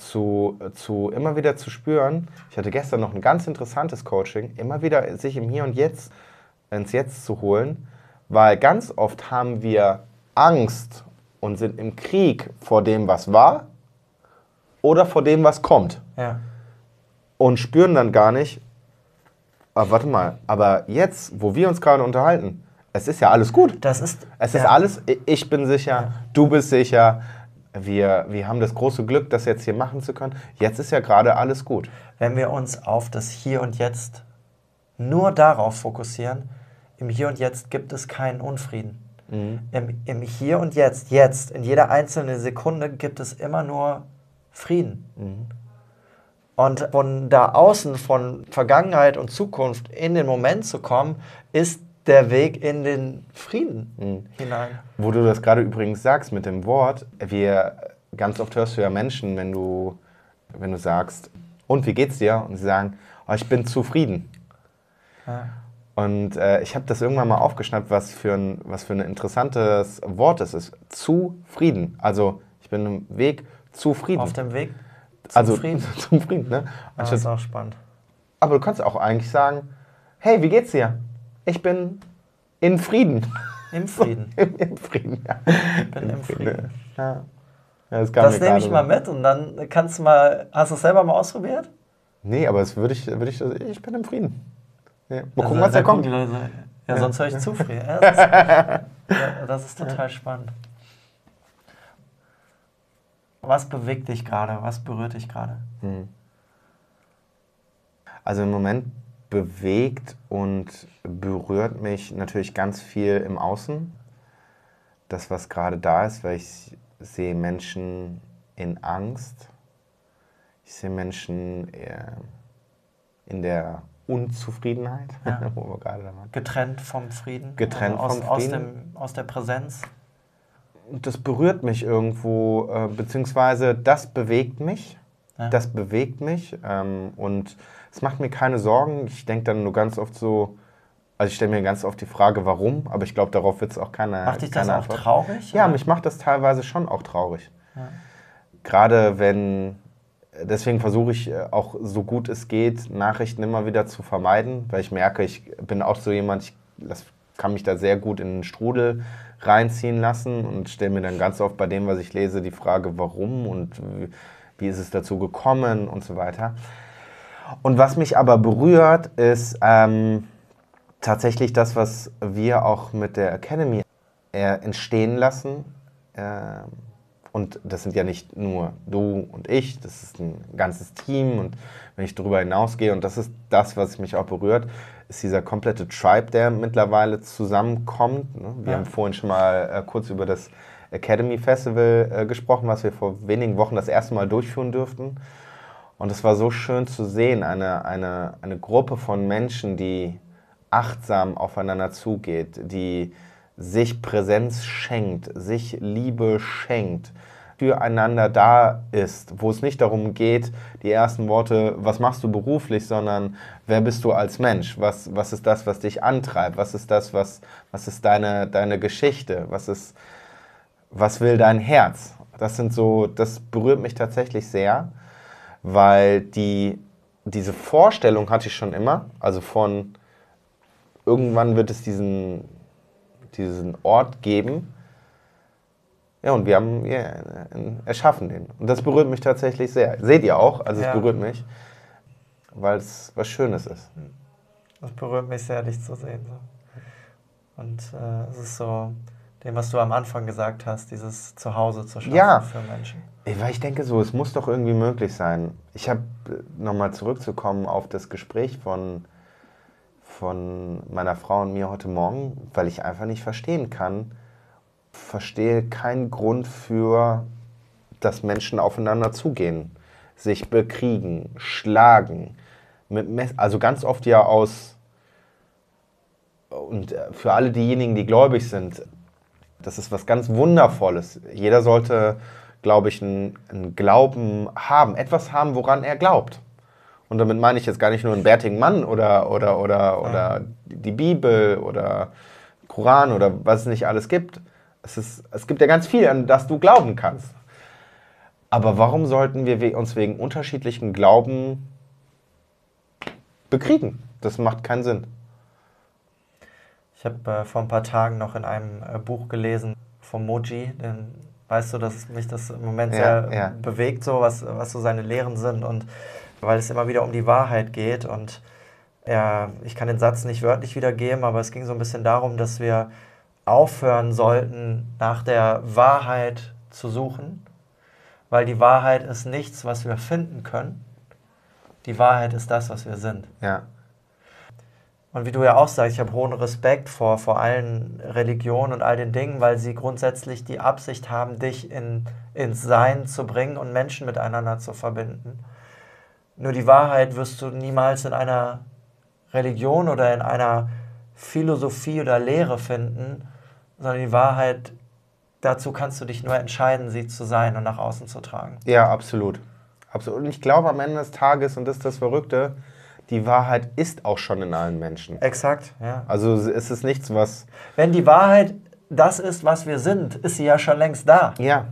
immer wieder zu spüren. Ich hatte gestern noch ein ganz interessantes Coaching, immer wieder sich im Hier und Jetzt ins Jetzt zu holen, weil ganz oft haben wir Angst und sind im Krieg vor dem, was war oder vor dem, was kommt. Ja. Und spüren dann gar nicht, warte mal, aber jetzt, wo wir uns gerade unterhalten, es ist ja alles gut. Es ist alles, ich bin sicher, du bist sicher, wir haben das große Glück, das jetzt hier machen zu können. Jetzt ist ja gerade alles gut. Wenn wir uns auf das Hier und Jetzt nur darauf fokussieren, im Hier und Jetzt gibt es keinen Unfrieden. Im Hier und Jetzt, in jeder einzelnen Sekunde gibt es immer nur Frieden. Und von da außen, von Vergangenheit und Zukunft in den Moment zu kommen, ist der Weg in den Frieden hinein. Wo du das gerade übrigens sagst mit dem Wort, ganz oft hörst du ja Menschen, wenn du sagst, und wie geht's dir? Und sie sagen, oh, ich bin zufrieden. Ja. Und ich habe das irgendwann mal aufgeschnappt, was für ein interessantes Wort es ist. Zufrieden. Also ich bin im Weg zufrieden. Auf dem Weg zum Frieden. Zum Frieden, ne? Das ist auch spannend. Aber du kannst auch eigentlich sagen, hey, wie geht's dir? Ich bin in Frieden. Im Frieden. Im Frieden, ja. Ich bin im Frieden. Ja. Das nehme ich mal mit und dann kannst du mal, hast du es selber mal ausprobiert? Nee, aber das würde ich bin im Frieden. Ja. Mal gucken, was da kommt. Ja, sonst höre ich zufrieden. Das ist total spannend. Was bewegt dich gerade? Was berührt dich gerade? Also im Moment bewegt und berührt mich natürlich ganz viel im Außen. Das, was gerade da ist, weil ich sehe Menschen in Angst. Ich sehe Menschen in der Unzufriedenheit, wo wir gerade da waren. Getrennt vom Frieden? Getrennt also vom Frieden. Aus der Präsenz? Das berührt mich irgendwo, beziehungsweise das bewegt mich. Ja. Das bewegt mich und es macht mir keine Sorgen. Ich denke dann nur ganz oft so, Also ich stelle mir ganz oft die Frage, warum, aber ich glaube, darauf wird es auch keine Macht dich das keine auch Antwort. traurig? Ja, oder? mich macht das teilweise schon auch traurig. Ja. Gerade wenn, deswegen versuche ich auch so gut es geht, Nachrichten immer wieder zu vermeiden, weil ich merke, ich bin auch so jemand, kann mich da sehr gut in den Strudel reinziehen lassen und stelle mir dann ganz oft bei dem, was ich lese, die Frage, warum und wie ist es dazu gekommen und so weiter. Und was mich aber berührt, ist tatsächlich das, was wir auch mit der Academy entstehen lassen. Und das sind ja nicht nur du und ich, das ist ein ganzes Team. Und wenn ich darüber hinausgehe, und das ist das, was mich auch berührt, ist dieser komplette Tribe, der mittlerweile zusammenkommt. Ne? Wir haben vorhin schon mal kurz über das Academy Festival gesprochen, was wir vor wenigen Wochen das erste Mal durchführen durften. Und es war so schön zu sehen, eine Gruppe von Menschen, die achtsam aufeinander zugeht, die sich Präsenz schenkt, sich Liebe schenkt, füreinander da ist, wo es nicht darum geht, die ersten Worte, was machst du beruflich, sondern wer bist du als Mensch, was ist das, was dich antreibt, was ist das, was ist deine Geschichte, was will dein Herz. Das berührt mich tatsächlich sehr, weil diese Vorstellung hatte ich schon immer, also von irgendwann wird es diesen Ort geben. Ja, und wir erschaffen den. Und das berührt mich tatsächlich sehr. Seht ihr auch, also es berührt mich, weil es was Schönes ist. Das berührt mich sehr, dich zu sehen. So. Und es ist so, dem, was du am Anfang gesagt hast, dieses Zuhause zu schaffen für Menschen. Weil ich denke so, es muss doch irgendwie möglich sein. Ich habe, nochmal zurückzukommen auf das Gespräch von meiner Frau und mir heute Morgen, weil ich einfach nicht verstehe keinen Grund für, dass Menschen aufeinander zugehen, sich bekriegen, schlagen, also ganz oft ja und für alle diejenigen, die gläubig sind, das ist was ganz Wundervolles. Jeder sollte, glaube ich, einen Glauben haben, etwas haben, woran er glaubt. Und damit meine ich jetzt gar nicht nur einen bärtigen Mann oder die Bibel oder Koran oder was es nicht alles gibt. Es gibt ja ganz viel, an das du glauben kannst. Aber warum sollten wir uns wegen unterschiedlichen Glauben bekriegen? Das macht keinen Sinn. Ich habe vor ein paar Tagen noch in einem Buch gelesen vom Moji, denn weißt du, dass mich das im Moment sehr bewegt, so was so seine Lehren sind, und weil es immer wieder um die Wahrheit geht. Und ich kann den Satz nicht wörtlich wiedergeben, aber es ging so ein bisschen darum, dass wir aufhören sollten, nach der Wahrheit zu suchen, weil die Wahrheit ist nichts, was wir finden können. Die Wahrheit ist das, was wir sind. Ja. Und wie du ja auch sagst, ich habe hohen Respekt vor allen Religionen und all den Dingen, weil sie grundsätzlich die Absicht haben, dich ins Sein zu bringen und Menschen miteinander zu verbinden. Nur die Wahrheit wirst du niemals in einer Religion oder in einer Philosophie oder Lehre finden, sondern die Wahrheit, dazu kannst du dich nur entscheiden, sie zu sein und nach außen zu tragen. Ja, absolut. Und ich glaube, am Ende des Tages, und das ist das Verrückte, die Wahrheit ist auch schon in allen Menschen. Exakt, ja. Also es ist nichts, was... Wenn die Wahrheit das ist, was wir sind, ist sie ja schon längst da. Ja.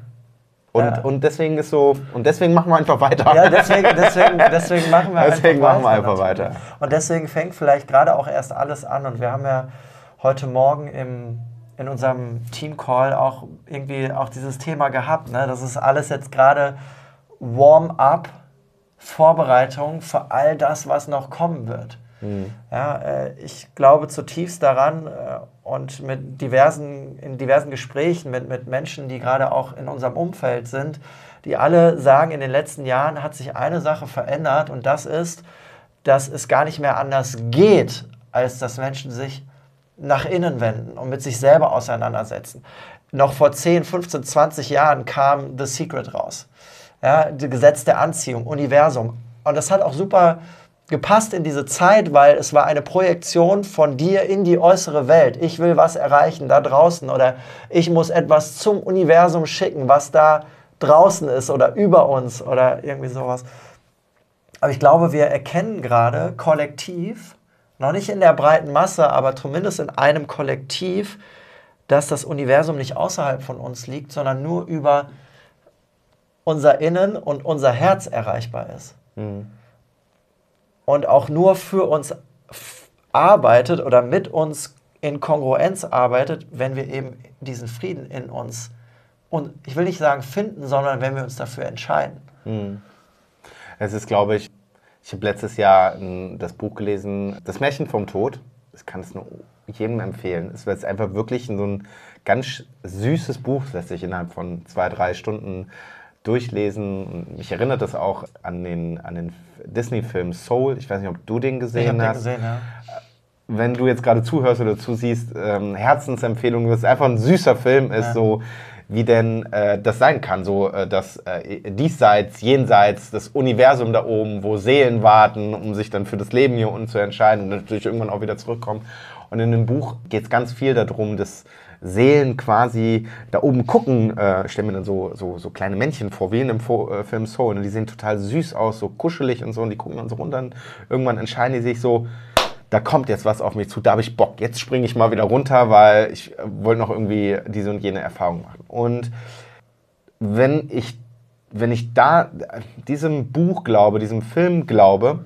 Und deswegen ist so, und deswegen machen wir einfach weiter. Ja, deswegen machen wir einfach weiter. Und deswegen fängt vielleicht gerade auch erst alles an. Und wir haben ja heute Morgen in unserem Team-Call auch irgendwie auch dieses Thema gehabt. Ne? Das ist alles jetzt gerade Warm-up, Vorbereitung für all das, was noch kommen wird. Ja, ich glaube zutiefst daran und in diversen Gesprächen mit Menschen, die gerade auch in unserem Umfeld sind, die alle sagen, in den letzten Jahren hat sich eine Sache verändert, und das ist, dass es gar nicht mehr anders geht, als dass Menschen sich nach innen wenden und mit sich selber auseinandersetzen. Noch vor 10, 15, 20 Jahren kam The Secret raus. Ja, das Gesetz der Anziehung, Universum. Und das hat auch super gepasst in diese Zeit, weil es war eine Projektion von dir in die äußere Welt. Ich will was erreichen da draußen, oder ich muss etwas zum Universum schicken, was da draußen ist oder über uns oder irgendwie sowas. Aber ich glaube, wir erkennen gerade kollektiv, noch nicht in der breiten Masse, aber zumindest in einem Kollektiv, dass das Universum nicht außerhalb von uns liegt, sondern nur über unser Innen und unser Herz erreichbar ist. Und auch nur für uns arbeitet oder mit uns in Kongruenz arbeitet, wenn wir eben diesen Frieden in uns, und ich will nicht sagen finden, sondern wenn wir uns dafür entscheiden. Es ist, glaube ich habe letztes Jahr das Buch gelesen, Das Märchen vom Tod. Ich kann es nur jedem empfehlen. Es ist einfach wirklich so ein ganz süßes Buch, das lässt sich innerhalb von 2-3 Stunden durchlesen. Und mich erinnert das auch an den Disney-Film Soul. Ich weiß nicht, ob du den gesehen hast. Ich habe den gesehen, ja. Wenn du jetzt gerade zuhörst oder zusiehst, Herzensempfehlung, das ist einfach ein süßer Film, ist so, wie denn das sein kann, so das diesseits, jenseits, das Universum da oben, wo Seelen warten, um sich dann für das Leben hier unten zu entscheiden und natürlich irgendwann auch wieder zurückkommen. Und in dem Buch geht es ganz viel darum, dass Seelen quasi da oben gucken, stellen mir dann so kleine Männchen vor, wie in dem Film Soul, und die sehen total süß aus, so kuschelig und so, und die gucken dann so runter und irgendwann entscheiden die sich so, da kommt jetzt was auf mich zu, da habe ich Bock, jetzt springe ich mal wieder runter, weil ich wollte noch irgendwie diese und jene Erfahrung machen. Und wenn ich da diesem Buch glaube, diesem Film glaube,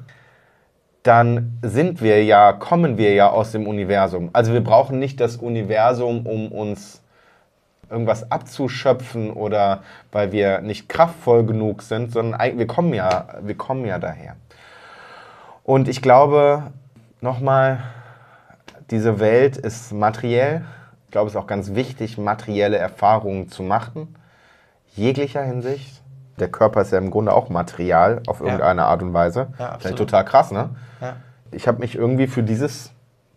dann kommen wir ja aus dem Universum. Also wir brauchen nicht das Universum, um uns irgendwas abzuschöpfen oder weil wir nicht kraftvoll genug sind, sondern wir kommen ja daher. Und ich glaube, nochmal, diese Welt ist materiell. Ich glaube, es ist auch ganz wichtig, materielle Erfahrungen zu machen. Jeglicher Hinsicht. Der Körper ist ja im Grunde auch Material auf irgendeine Art und Weise. Ja, vielleicht total krass, ne? Ja. Ich habe mich irgendwie für dieses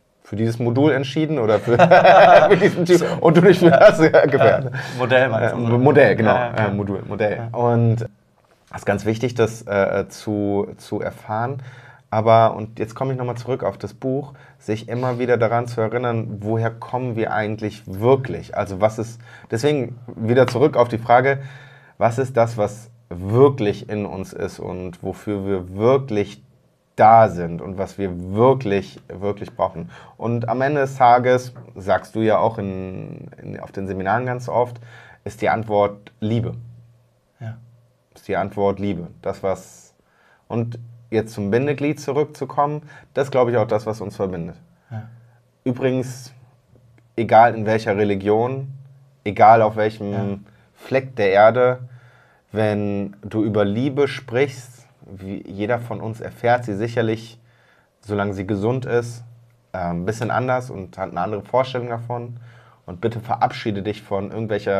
Modul entschieden oder für diesen Typ und du nicht für das Gefährt. Modell meinst du? Modell, genau. Ja. Modell. Ja. Und das ist ganz wichtig, das zu erfahren. Aber, und jetzt komme ich nochmal zurück auf das Buch, sich immer wieder daran zu erinnern, woher kommen wir eigentlich wirklich? Also deswegen wieder zurück auf die Frage, was ist das, was wirklich in uns ist und wofür wir wirklich da sind und was wir wirklich, wirklich brauchen. Und am Ende des Tages, sagst du ja auch auf den Seminaren ganz oft, ist die Antwort Liebe. Ja. Ist die Antwort Liebe. Und jetzt zum Bindeglied zurückzukommen, das ist, glaube ich, auch das, was uns verbindet. Ja. Übrigens, egal in welcher Religion, egal auf welchem Fleck der Erde, wenn du über Liebe sprichst, wie jeder von uns erfährt sie sicherlich, solange sie gesund ist, ein bisschen anders und hat eine andere Vorstellung davon. Und bitte verabschiede dich von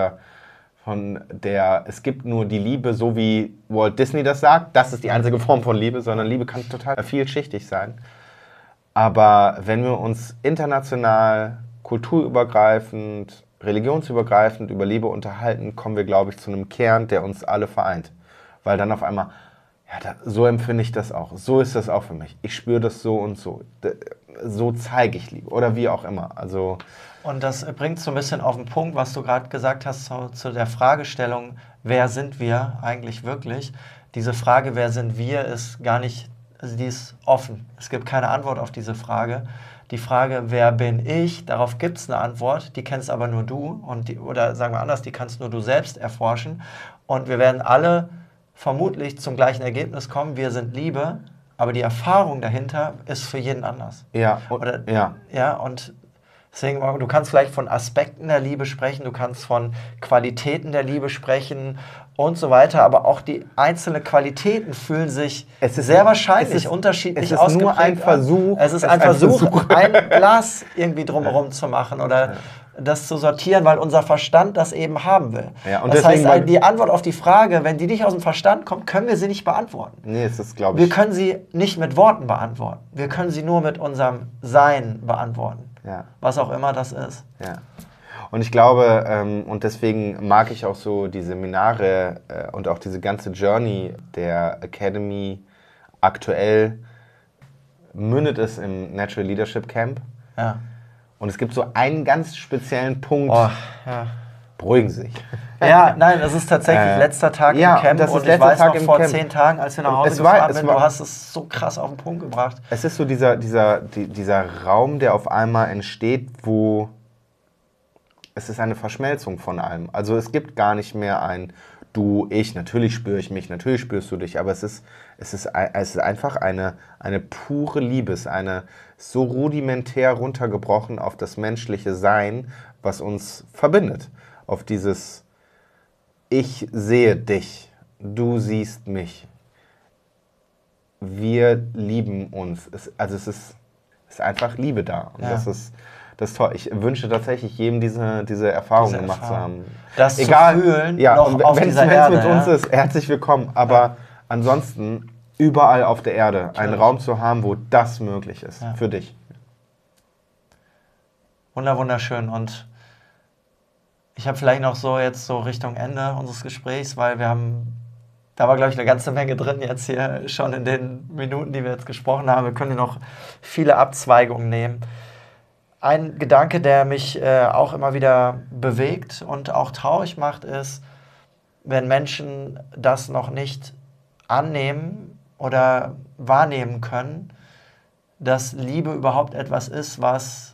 es gibt nur die Liebe, so wie Walt Disney das sagt, das ist die einzige Form von Liebe, sondern Liebe kann total vielschichtig sein. Aber wenn wir uns international, kulturübergreifend, religionsübergreifend über Liebe unterhalten, kommen wir, glaube ich, zu einem Kern, der uns alle vereint. Weil dann auf einmal, so empfinde ich das auch, so ist das auch für mich. Ich spüre das so und so. So zeige ich Liebe oder wie auch immer. Also und das bringt so ein bisschen auf den Punkt, was du gerade gesagt hast, zu der Fragestellung, wer sind wir eigentlich wirklich? Diese Frage, wer sind wir, ist gar nicht, also die ist offen. Es gibt keine Antwort auf diese Frage. Die Frage, wer bin ich, darauf gibt es eine Antwort, die kennst aber nur du. Oder sagen wir anders, die kannst nur du selbst erforschen. Und wir werden alle vermutlich zum gleichen Ergebnis kommen, wir sind Liebe, aber die Erfahrung dahinter ist für jeden anders. Ja, und deswegen, du kannst vielleicht von Aspekten der Liebe sprechen, du kannst von Qualitäten der Liebe sprechen und so weiter, aber auch die einzelnen Qualitäten fühlen sich sehr wahrscheinlich unterschiedlich ausgeprägt. Es ist ein Versuch, ein Glas irgendwie drumherum zu machen oder das zu sortieren, weil unser Verstand das eben haben will. Ja, und das heißt, die Antwort auf die Frage, wenn die nicht aus dem Verstand kommt, können wir sie nicht beantworten. Nee, das ist, glaube ich. Wir können sie nicht mit Worten beantworten. Wir können sie nur mit unserem Sein beantworten. Ja. Was auch immer das ist. Ja. Und ich glaube, und deswegen mag ich auch so die Seminare und auch diese ganze Journey der Academy aktuell, mündet es im Natural Leadership Camp. Ja. Und es gibt so einen ganz speziellen Punkt, Oh, ja. beruhigen Sie sich. Ja, nein, das ist tatsächlich letzter Tag im Camp. Das ist und ich letzter weiß Tag noch im vor Camp. 10 Tagen, als wir nach Hause gefahren sind, du hast es so krass auf den Punkt gebracht. Es ist so dieser Raum, der auf einmal entsteht, wo es ist eine Verschmelzung von allem. Also es gibt gar nicht mehr ein Du, ich, natürlich spüre ich mich, natürlich spürst du dich, aber es ist einfach eine pure Liebe, es ist eine so rudimentär runtergebrochen auf das menschliche Sein, was uns verbindet. Auf dieses Ich sehe dich, du siehst mich. Wir lieben uns. Es ist einfach Liebe da. Und das ist toll. Ich wünsche tatsächlich jedem diese Erfahrung gemacht zu haben. Das Egal, zu fühlen, ja, noch auf dieser Erde. Wenn es mit uns ist, herzlich willkommen. Aber ansonsten überall auf der Erde einen Raum zu haben, wo das möglich ist. Für dich. Wunderschön. Und ich habe vielleicht noch so jetzt so Richtung Ende unseres Gesprächs, weil da war, glaube ich, eine ganze Menge drin jetzt hier schon in den Minuten, die wir jetzt gesprochen haben. Wir können hier noch viele Abzweigungen nehmen. Ein Gedanke, der mich auch immer wieder bewegt und auch traurig macht, ist, wenn Menschen das noch nicht annehmen oder wahrnehmen können, dass Liebe überhaupt etwas ist, was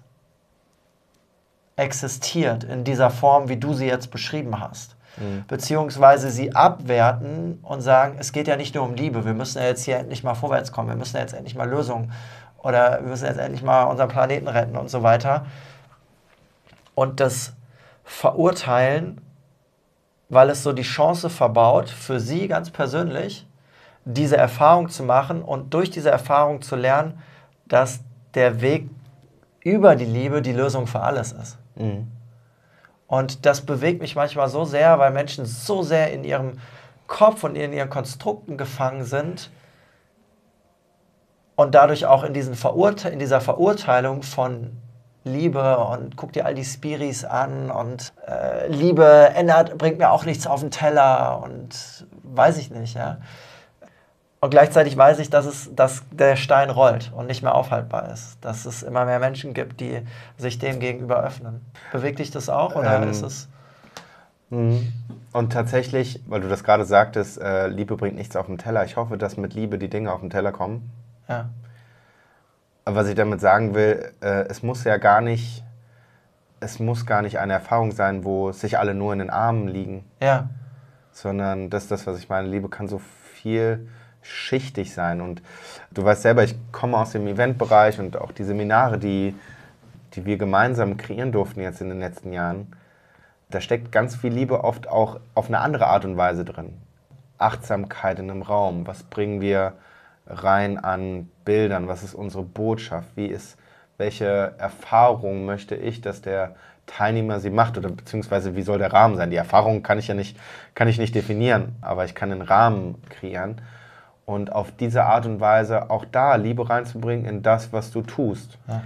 existiert in dieser Form, wie du sie jetzt beschrieben hast. Beziehungsweise sie abwerten und sagen, es geht ja nicht nur um Liebe, wir müssen ja jetzt hier endlich mal vorwärts kommen, wir müssen ja jetzt endlich mal Lösungen oder wir müssen jetzt endlich mal unseren Planeten retten und so weiter. Und das Verurteilen, weil es so die Chance verbaut, für sie ganz persönlich, diese Erfahrung zu machen und durch diese Erfahrung zu lernen, dass der Weg über die Liebe die Lösung für alles ist. Und das bewegt mich manchmal so sehr, weil Menschen so sehr in ihrem Kopf und in ihren Konstrukten gefangen sind und dadurch auch in dieser Verurteilung von Liebe und guck dir all die Spiris an und Liebe bringt mir auch nichts auf den Teller und weiß ich nicht, ja. Und gleichzeitig weiß ich, dass der Stein rollt und nicht mehr aufhaltbar ist. Dass es immer mehr Menschen gibt, die sich dem gegenüber öffnen. Bewegt dich das auch oder ist es... Und tatsächlich, weil du das gerade sagtest, Liebe bringt nichts auf den Teller. Ich hoffe, dass mit Liebe die Dinge auf den Teller kommen. Ja. Was ich damit sagen will, es muss gar nicht eine Erfahrung sein, wo sich alle nur in den Armen liegen. Ja. Sondern das ist das, was ich meine. Liebe kann so vielschichtig sein. Und du weißt selber, ich komme aus dem Eventbereich und auch die Seminare, die wir gemeinsam kreieren durften jetzt in den letzten Jahren, da steckt ganz viel Liebe oft auch auf eine andere Art und Weise drin. Achtsamkeit in einem Raum. Was bringen wir rein an Bildern? Was ist unsere Botschaft? Welche Erfahrung möchte ich, dass der Teilnehmer sie macht? Oder beziehungsweise wie soll der Rahmen sein? Die Erfahrung kann ich nicht definieren, aber ich kann einen Rahmen kreieren. Und auf diese Art und Weise auch da Liebe reinzubringen in das, was du tust. Ja.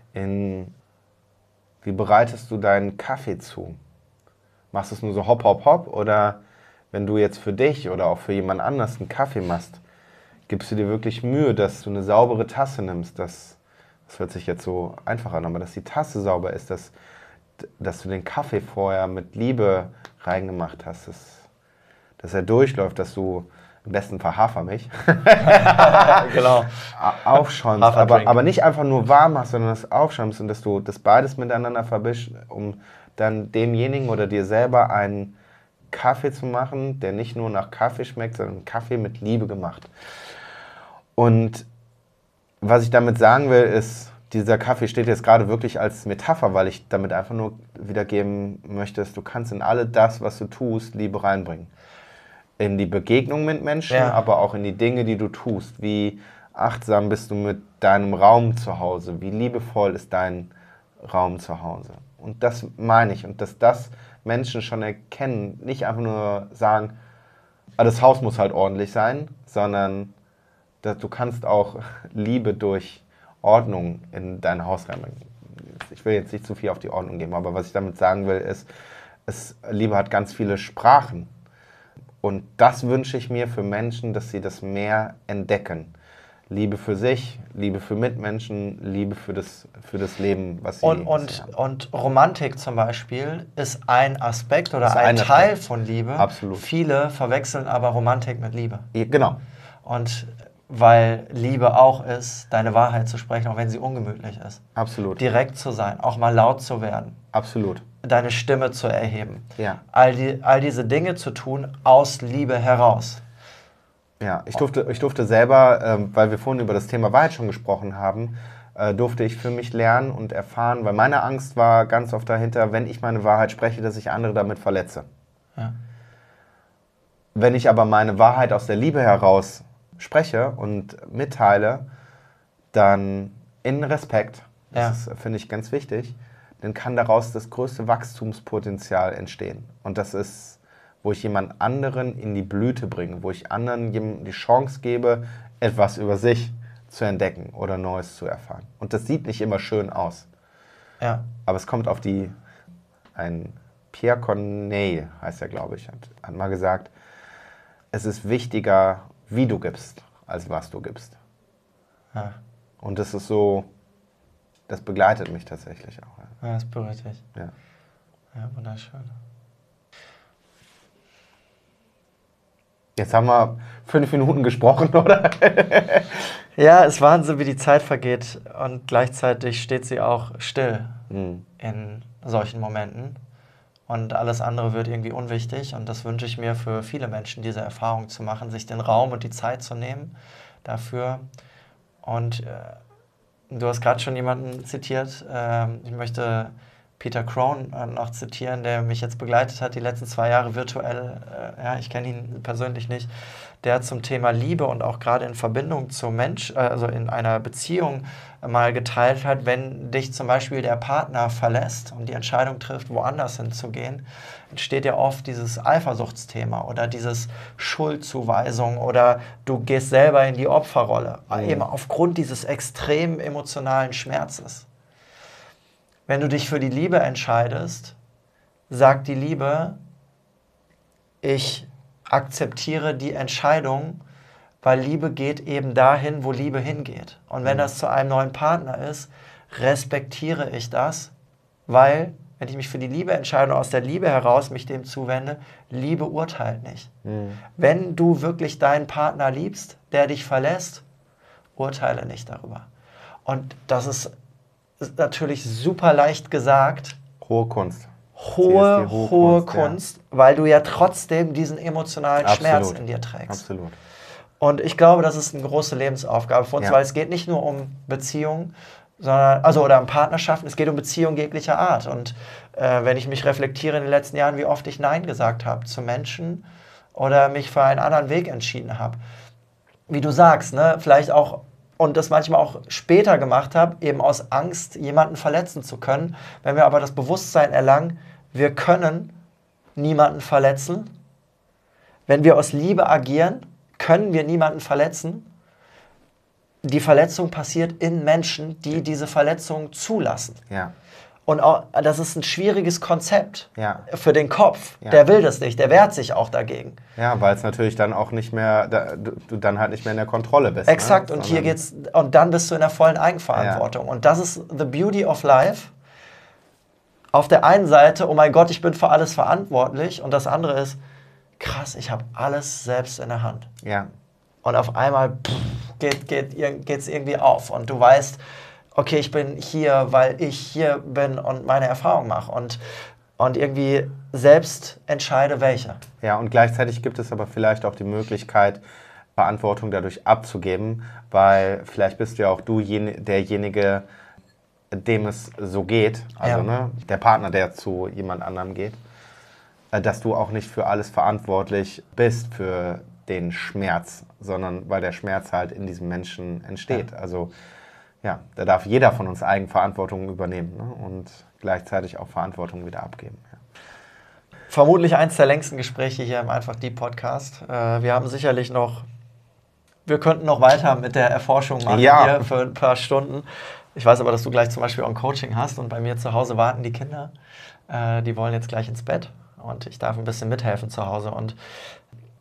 Wie bereitest du deinen Kaffee zu? Machst du es nur so hopp, hopp, hopp? Oder wenn du jetzt für dich oder auch für jemand anders einen Kaffee machst, gibst du dir wirklich Mühe, dass du eine saubere Tasse nimmst? Das hört sich jetzt so einfach an, aber dass die Tasse sauber ist, dass du den Kaffee vorher mit Liebe reingemacht hast, dass er durchläuft, dass du im besten Fall Hafermilch genau. aufschäumst, aber nicht einfach nur warm machst, sondern das aufschäumst und dass du das beides miteinander verbischst, um dann demjenigen oder dir selber einen Kaffee zu machen, der nicht nur nach Kaffee schmeckt, sondern einen Kaffee mit Liebe gemacht. Und was ich damit sagen will, ist, dieser Kaffee steht jetzt gerade wirklich als Metapher, weil ich damit einfach nur wiedergeben möchte, dass du kannst in alle das, was du tust, Liebe reinbringen. In die Begegnung mit Menschen, aber auch in die Dinge, die du tust. Wie achtsam bist du mit deinem Raum zu Hause? Wie liebevoll ist dein Raum zu Hause? Und das meine ich. Und dass das Menschen schon erkennen, nicht einfach nur sagen, das Haus muss halt ordentlich sein, sondern dass du kannst auch Liebe durch Ordnung in dein Haus reinbringen. Ich will jetzt nicht zu viel auf die Ordnung geben, aber was ich damit sagen will, ist, Liebe hat ganz viele Sprachen. Und das wünsche ich mir für Menschen, dass sie das mehr entdecken. Liebe für sich, Liebe für Mitmenschen, Liebe für das Leben, was sie und Romantik zum Beispiel ist ein Aspekt oder ein Aspekt. Teil von Liebe. Absolut. Viele verwechseln aber Romantik mit Liebe. Genau. Und weil Liebe auch ist, deine Wahrheit zu sprechen, auch wenn sie ungemütlich ist. Absolut. Direkt zu sein, auch mal laut zu werden. Absolut. Deine Stimme zu erheben. Ja. All diese Dinge zu tun aus Liebe heraus. Ja, ich durfte selber, weil wir vorhin über das Thema Wahrheit schon gesprochen haben, durfte ich für mich lernen und erfahren, weil meine Angst war ganz oft dahinter, wenn ich meine Wahrheit spreche, dass ich andere damit verletze. Ja. Wenn ich aber meine Wahrheit aus der Liebe heraus spreche und mitteile, dann in Respekt, das finde ich ganz wichtig, dann kann daraus das größte Wachstumspotenzial entstehen. Und das ist, wo ich jemand anderen in die Blüte bringe, wo ich anderen die Chance gebe, etwas über sich zu entdecken oder Neues zu erfahren. Und das sieht nicht immer schön aus. Ja. Aber es kommt auf ein Pierre Corneille, heißt er, glaube ich, hat mal gesagt, es ist wichtiger, wie du gibst, als was du gibst. Ja. Und das ist so, das begleitet mich tatsächlich auch. Ja, das berührt dich. Ja. Ja, wunderschön. Jetzt haben wir 5 Minuten gesprochen, oder? Ja, es ist Wahnsinn, wie die Zeit vergeht und gleichzeitig steht sie auch still in solchen Momenten und alles andere wird irgendwie unwichtig und das wünsche ich mir für viele Menschen, diese Erfahrung zu machen, sich den Raum und die Zeit zu nehmen dafür. Und du hast gerade schon jemanden zitiert, ich möchte Peter Crone noch zitieren, der mich jetzt begleitet hat, die letzten 2 Jahre virtuell. Ich kenne ihn persönlich nicht. Der zum Thema Liebe und auch gerade in Verbindung zum Mensch, also in einer Beziehung mal geteilt hat, wenn dich zum Beispiel der Partner verlässt und die Entscheidung trifft, woanders hinzugehen, entsteht ja oft dieses Eifersuchtsthema oder dieses Schuldzuweisung oder du gehst selber in die Opferrolle, eben aufgrund dieses extremen emotionalen Schmerzes. Wenn du dich für die Liebe entscheidest, sagt die Liebe, ich akzeptiere die Entscheidung, weil Liebe geht eben dahin, wo Liebe hingeht. Und wenn das zu einem neuen Partner ist, respektiere ich das, weil, wenn ich mich für die Liebe entscheide und aus der Liebe heraus mich dem zuwende, Liebe urteilt nicht. Wenn du wirklich deinen Partner liebst, der dich verlässt, urteile nicht darüber. Und das ist natürlich super leicht gesagt. Hohe Kunst. Hohe Kunst, weil du ja trotzdem diesen emotionalen Schmerz in dir trägst. Absolut. Und ich glaube, das ist eine große Lebensaufgabe für uns, weil es geht nicht nur um Beziehungen, sondern, oder um Partnerschaften, es geht um Beziehungen jeglicher Art. Und wenn ich mich reflektiere in den letzten Jahren, wie oft ich Nein gesagt habe zu Menschen oder mich für einen anderen Weg entschieden habe. Wie du sagst, ne, vielleicht auch und das manchmal auch später gemacht habe, eben aus Angst, jemanden verletzen zu können. Wenn wir aber das Bewusstsein erlangen, wir können niemanden verletzen. Wenn wir aus Liebe agieren, können wir niemanden verletzen. Die Verletzung passiert in Menschen, die diese Verletzung zulassen. Ja. Und auch, das ist ein schwieriges Konzept für den Kopf. Ja. Der will das nicht, der wehrt sich auch dagegen. Ja, weil es natürlich dann auch nicht mehr, du dann halt nicht mehr in der Kontrolle bist. Exakt, ne? Und hier geht's, und dann bist du in der vollen Eigenverantwortung. Ja. Und das ist the beauty of life. Auf der einen Seite, oh mein Gott, ich bin für alles verantwortlich. Und das andere ist, krass, ich habe alles selbst in der Hand. Ja. Und auf einmal geht's irgendwie auf. Und du weißt, okay, ich bin hier, weil ich hier bin und meine Erfahrung mache und irgendwie selbst entscheide, welche. Ja, und gleichzeitig gibt es aber vielleicht auch die Möglichkeit, Verantwortung dadurch abzugeben, weil vielleicht bist ja auch du derjenige, dem es so geht, also ne, der Partner, der zu jemand anderem geht, dass du auch nicht für alles verantwortlich bist, für den Schmerz, sondern weil der Schmerz halt in diesem Menschen entsteht. Ja. Also ja, da darf jeder von uns Eigenverantwortung übernehmen, ne? Und gleichzeitig auch Verantwortung wieder abgeben. Ja. Vermutlich eins der längsten Gespräche hier im Einfach Deep Podcast. Wir haben sicherlich wir könnten noch weiter mit der Erforschung machen hier für ein paar Stunden. Ich weiß aber, dass du gleich zum Beispiel auch ein Coaching hast und bei mir zu Hause warten die Kinder. Die wollen jetzt gleich ins Bett und ich darf ein bisschen mithelfen zu Hause. Und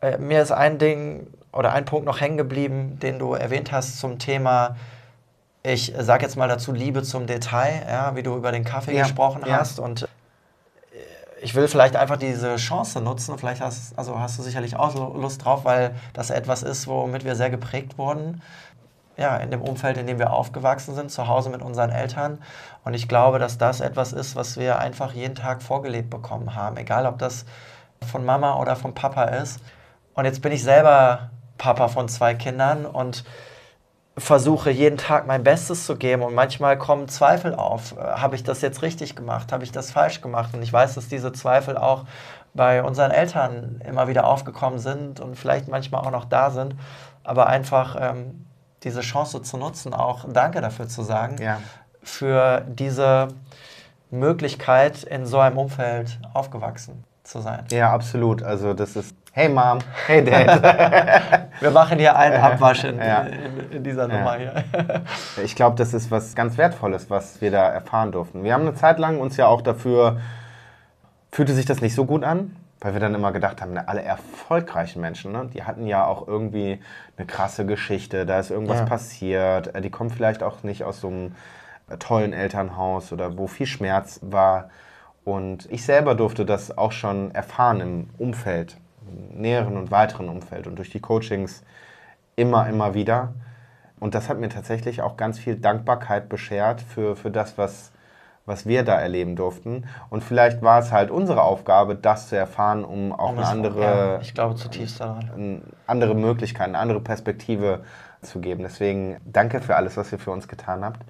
Mir ist ein Ding oder ein Punkt noch hängen geblieben, den du erwähnt hast zum Thema, ich sage jetzt mal dazu, Liebe zum Detail, ja, wie du über den Kaffee gesprochen hast. Und ich will vielleicht einfach diese Chance nutzen, vielleicht hast du sicherlich auch so Lust drauf, weil das etwas ist, womit wir sehr geprägt wurden. Ja, in dem Umfeld, in dem wir aufgewachsen sind, zu Hause mit unseren Eltern. Und ich glaube, dass das etwas ist, was wir einfach jeden Tag vorgelebt bekommen haben. Egal, ob das von Mama oder von Papa ist. Und jetzt bin ich selber Papa von 2 Kindern und versuche jeden Tag mein Bestes zu geben. Und manchmal kommen Zweifel auf. Habe ich das jetzt richtig gemacht? Habe ich das falsch gemacht? Und ich weiß, dass diese Zweifel auch bei unseren Eltern immer wieder aufgekommen sind und vielleicht manchmal auch noch da sind. Aber einfach diese Chance zu nutzen, auch Danke dafür zu sagen, für diese Möglichkeit, in so einem Umfeld aufgewachsen zu sein. Ja, absolut. Also das ist, hey Mom, hey Dad. Wir machen hier einen Abwasch in dieser Nummer hier. Ich glaube, das ist was ganz Wertvolles, was wir da erfahren durften. Wir haben eine Zeit lang uns ja auch dafür, fühlte sich das nicht so gut an, weil wir dann immer gedacht haben, alle erfolgreichen Menschen, ne, die hatten ja auch irgendwie eine krasse Geschichte, da ist irgendwas passiert, die kommen vielleicht auch nicht aus so einem tollen Elternhaus oder wo viel Schmerz war. Und ich selber durfte das auch schon erfahren im Umfeld, im näheren und weiteren Umfeld und durch die Coachings immer wieder. Und das hat mir tatsächlich auch ganz viel Dankbarkeit beschert für das, was wir da erleben durften. Und vielleicht war es halt unsere Aufgabe, das zu erfahren, um auch eine andere, ich glaube zutiefst daran, andere Möglichkeit, eine andere Perspektive zu geben. Deswegen danke für alles, was ihr für uns getan habt.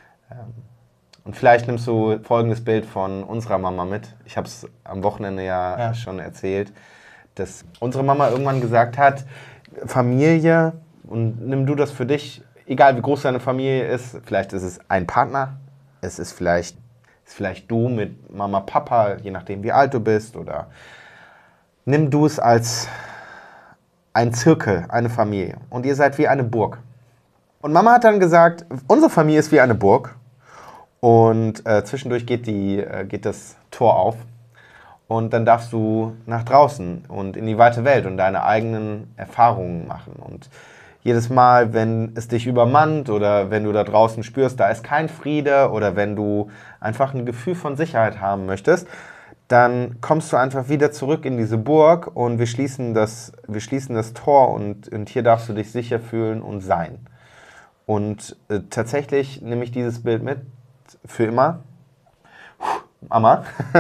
Und vielleicht nimmst du folgendes Bild von unserer Mama mit. Ich habe es am Wochenende schon erzählt, dass unsere Mama irgendwann gesagt hat, Familie, und nimm du das für dich, egal wie groß deine Familie ist, vielleicht ist es ein Partner, es ist vielleicht du mit Mama, Papa, je nachdem wie alt du bist, oder nimm du es als ein Zirkel, eine Familie, und ihr seid wie eine Burg. Und Mama hat dann gesagt, unsere Familie ist wie eine Burg. Und zwischendurch geht das Tor auf und dann darfst du nach draußen und in die weite Welt und deine eigenen Erfahrungen machen. Und jedes Mal, wenn es dich übermannt oder wenn du da draußen spürst, da ist kein Friede, oder wenn du einfach ein Gefühl von Sicherheit haben möchtest, dann kommst du einfach wieder zurück in diese Burg und wir schließen das Tor und hier darfst du dich sicher fühlen und sein. Und tatsächlich nehme ich dieses Bild mit. Für immer. Mama.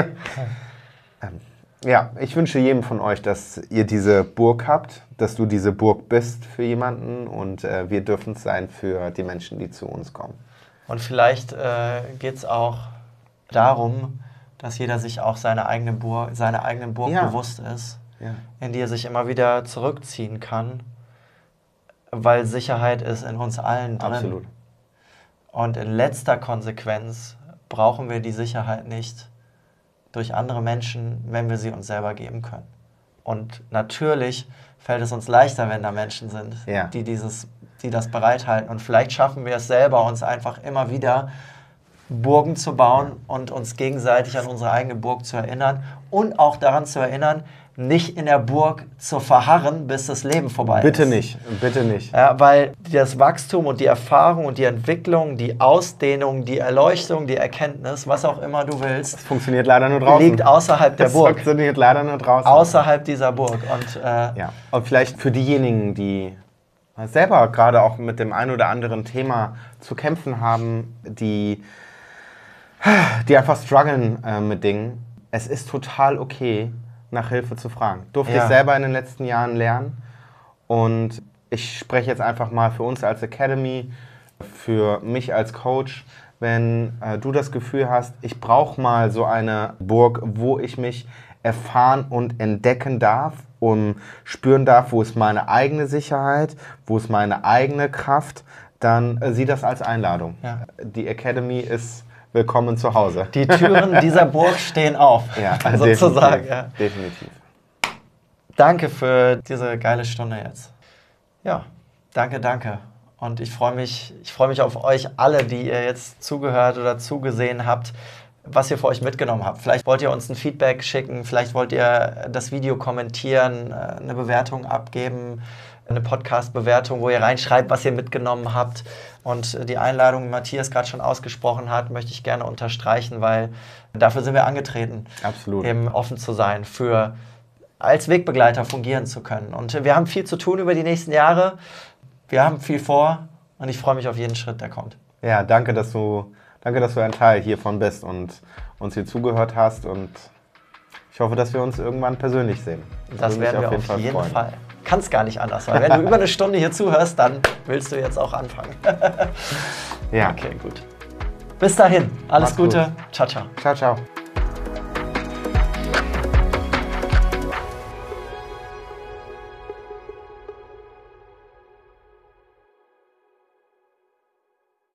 Ja, ich wünsche jedem von euch, dass ihr diese Burg habt, dass du diese Burg bist für jemanden, und wir dürfen es sein für die Menschen, die zu uns kommen. Und vielleicht geht es auch darum, dass jeder sich auch seiner eigenen Burg bewusst ist, in die er sich immer wieder zurückziehen kann, weil Sicherheit ist in uns allen drin. Absolut. Und in letzter Konsequenz brauchen wir die Sicherheit nicht durch andere Menschen, wenn wir sie uns selber geben können. Und natürlich fällt es uns leichter, wenn da Menschen sind, die das bereithalten. Und vielleicht schaffen wir es selber, uns einfach immer wieder Burgen zu bauen und uns gegenseitig an unsere eigene Burg zu erinnern und auch daran zu erinnern, nicht in der Burg zu verharren, bis das Leben vorbei ist. Bitte nicht. Ja, weil das Wachstum und die Erfahrung und die Entwicklung, die Ausdehnung, die Erleuchtung, die Erkenntnis, was auch immer du willst, das funktioniert leider nur draußen. Liegt außerhalb der Burg. Das funktioniert leider nur draußen. Außerhalb dieser Burg. Und vielleicht für diejenigen, die selber gerade auch mit dem ein oder anderen Thema zu kämpfen haben, die einfach strugglen mit Dingen. Es ist total okay, nach Hilfe zu fragen. Durfte ich selber in den letzten Jahren lernen. Und ich spreche jetzt einfach mal für uns als Academy, für mich als Coach, wenn du das Gefühl hast, ich brauche mal so eine Burg, wo ich mich erfahren und entdecken darf und spüren darf, wo ist meine eigene Sicherheit, wo ist meine eigene Kraft, dann sieh das als Einladung. Ja. Die Academy ist willkommen zu Hause. Die Türen dieser Burg stehen auf, sozusagen. Definitiv. Danke für diese geile Stunde jetzt. Ja, danke. Und ich freue mich auf euch alle, die ihr jetzt zugehört oder zugesehen habt. was ihr für euch mitgenommen habt. Vielleicht wollt ihr uns ein Feedback schicken, vielleicht wollt ihr das Video kommentieren, eine Bewertung abgeben, eine Podcast-Bewertung, wo ihr reinschreibt, was ihr mitgenommen habt. Und die Einladung, die Matthias gerade schon ausgesprochen hat, möchte ich gerne unterstreichen, weil dafür sind wir angetreten. Absolut. Eben offen zu sein, als Wegbegleiter fungieren zu können. Und wir haben viel zu tun über die nächsten Jahre. Wir haben viel vor und ich freue mich auf jeden Schritt, der kommt. Ja, danke, dass du ein Teil hiervon bist und uns hier zugehört hast. Und ich hoffe, dass wir uns irgendwann persönlich sehen. Das werden wir auf jeden Fall. Kann es gar nicht anders, weil wenn du über eine Stunde hier zuhörst, dann willst du jetzt auch anfangen. Ja. Okay, gut. Bis dahin. Alles Mach's Gute. gut. Ciao, ciao. Ciao, ciao.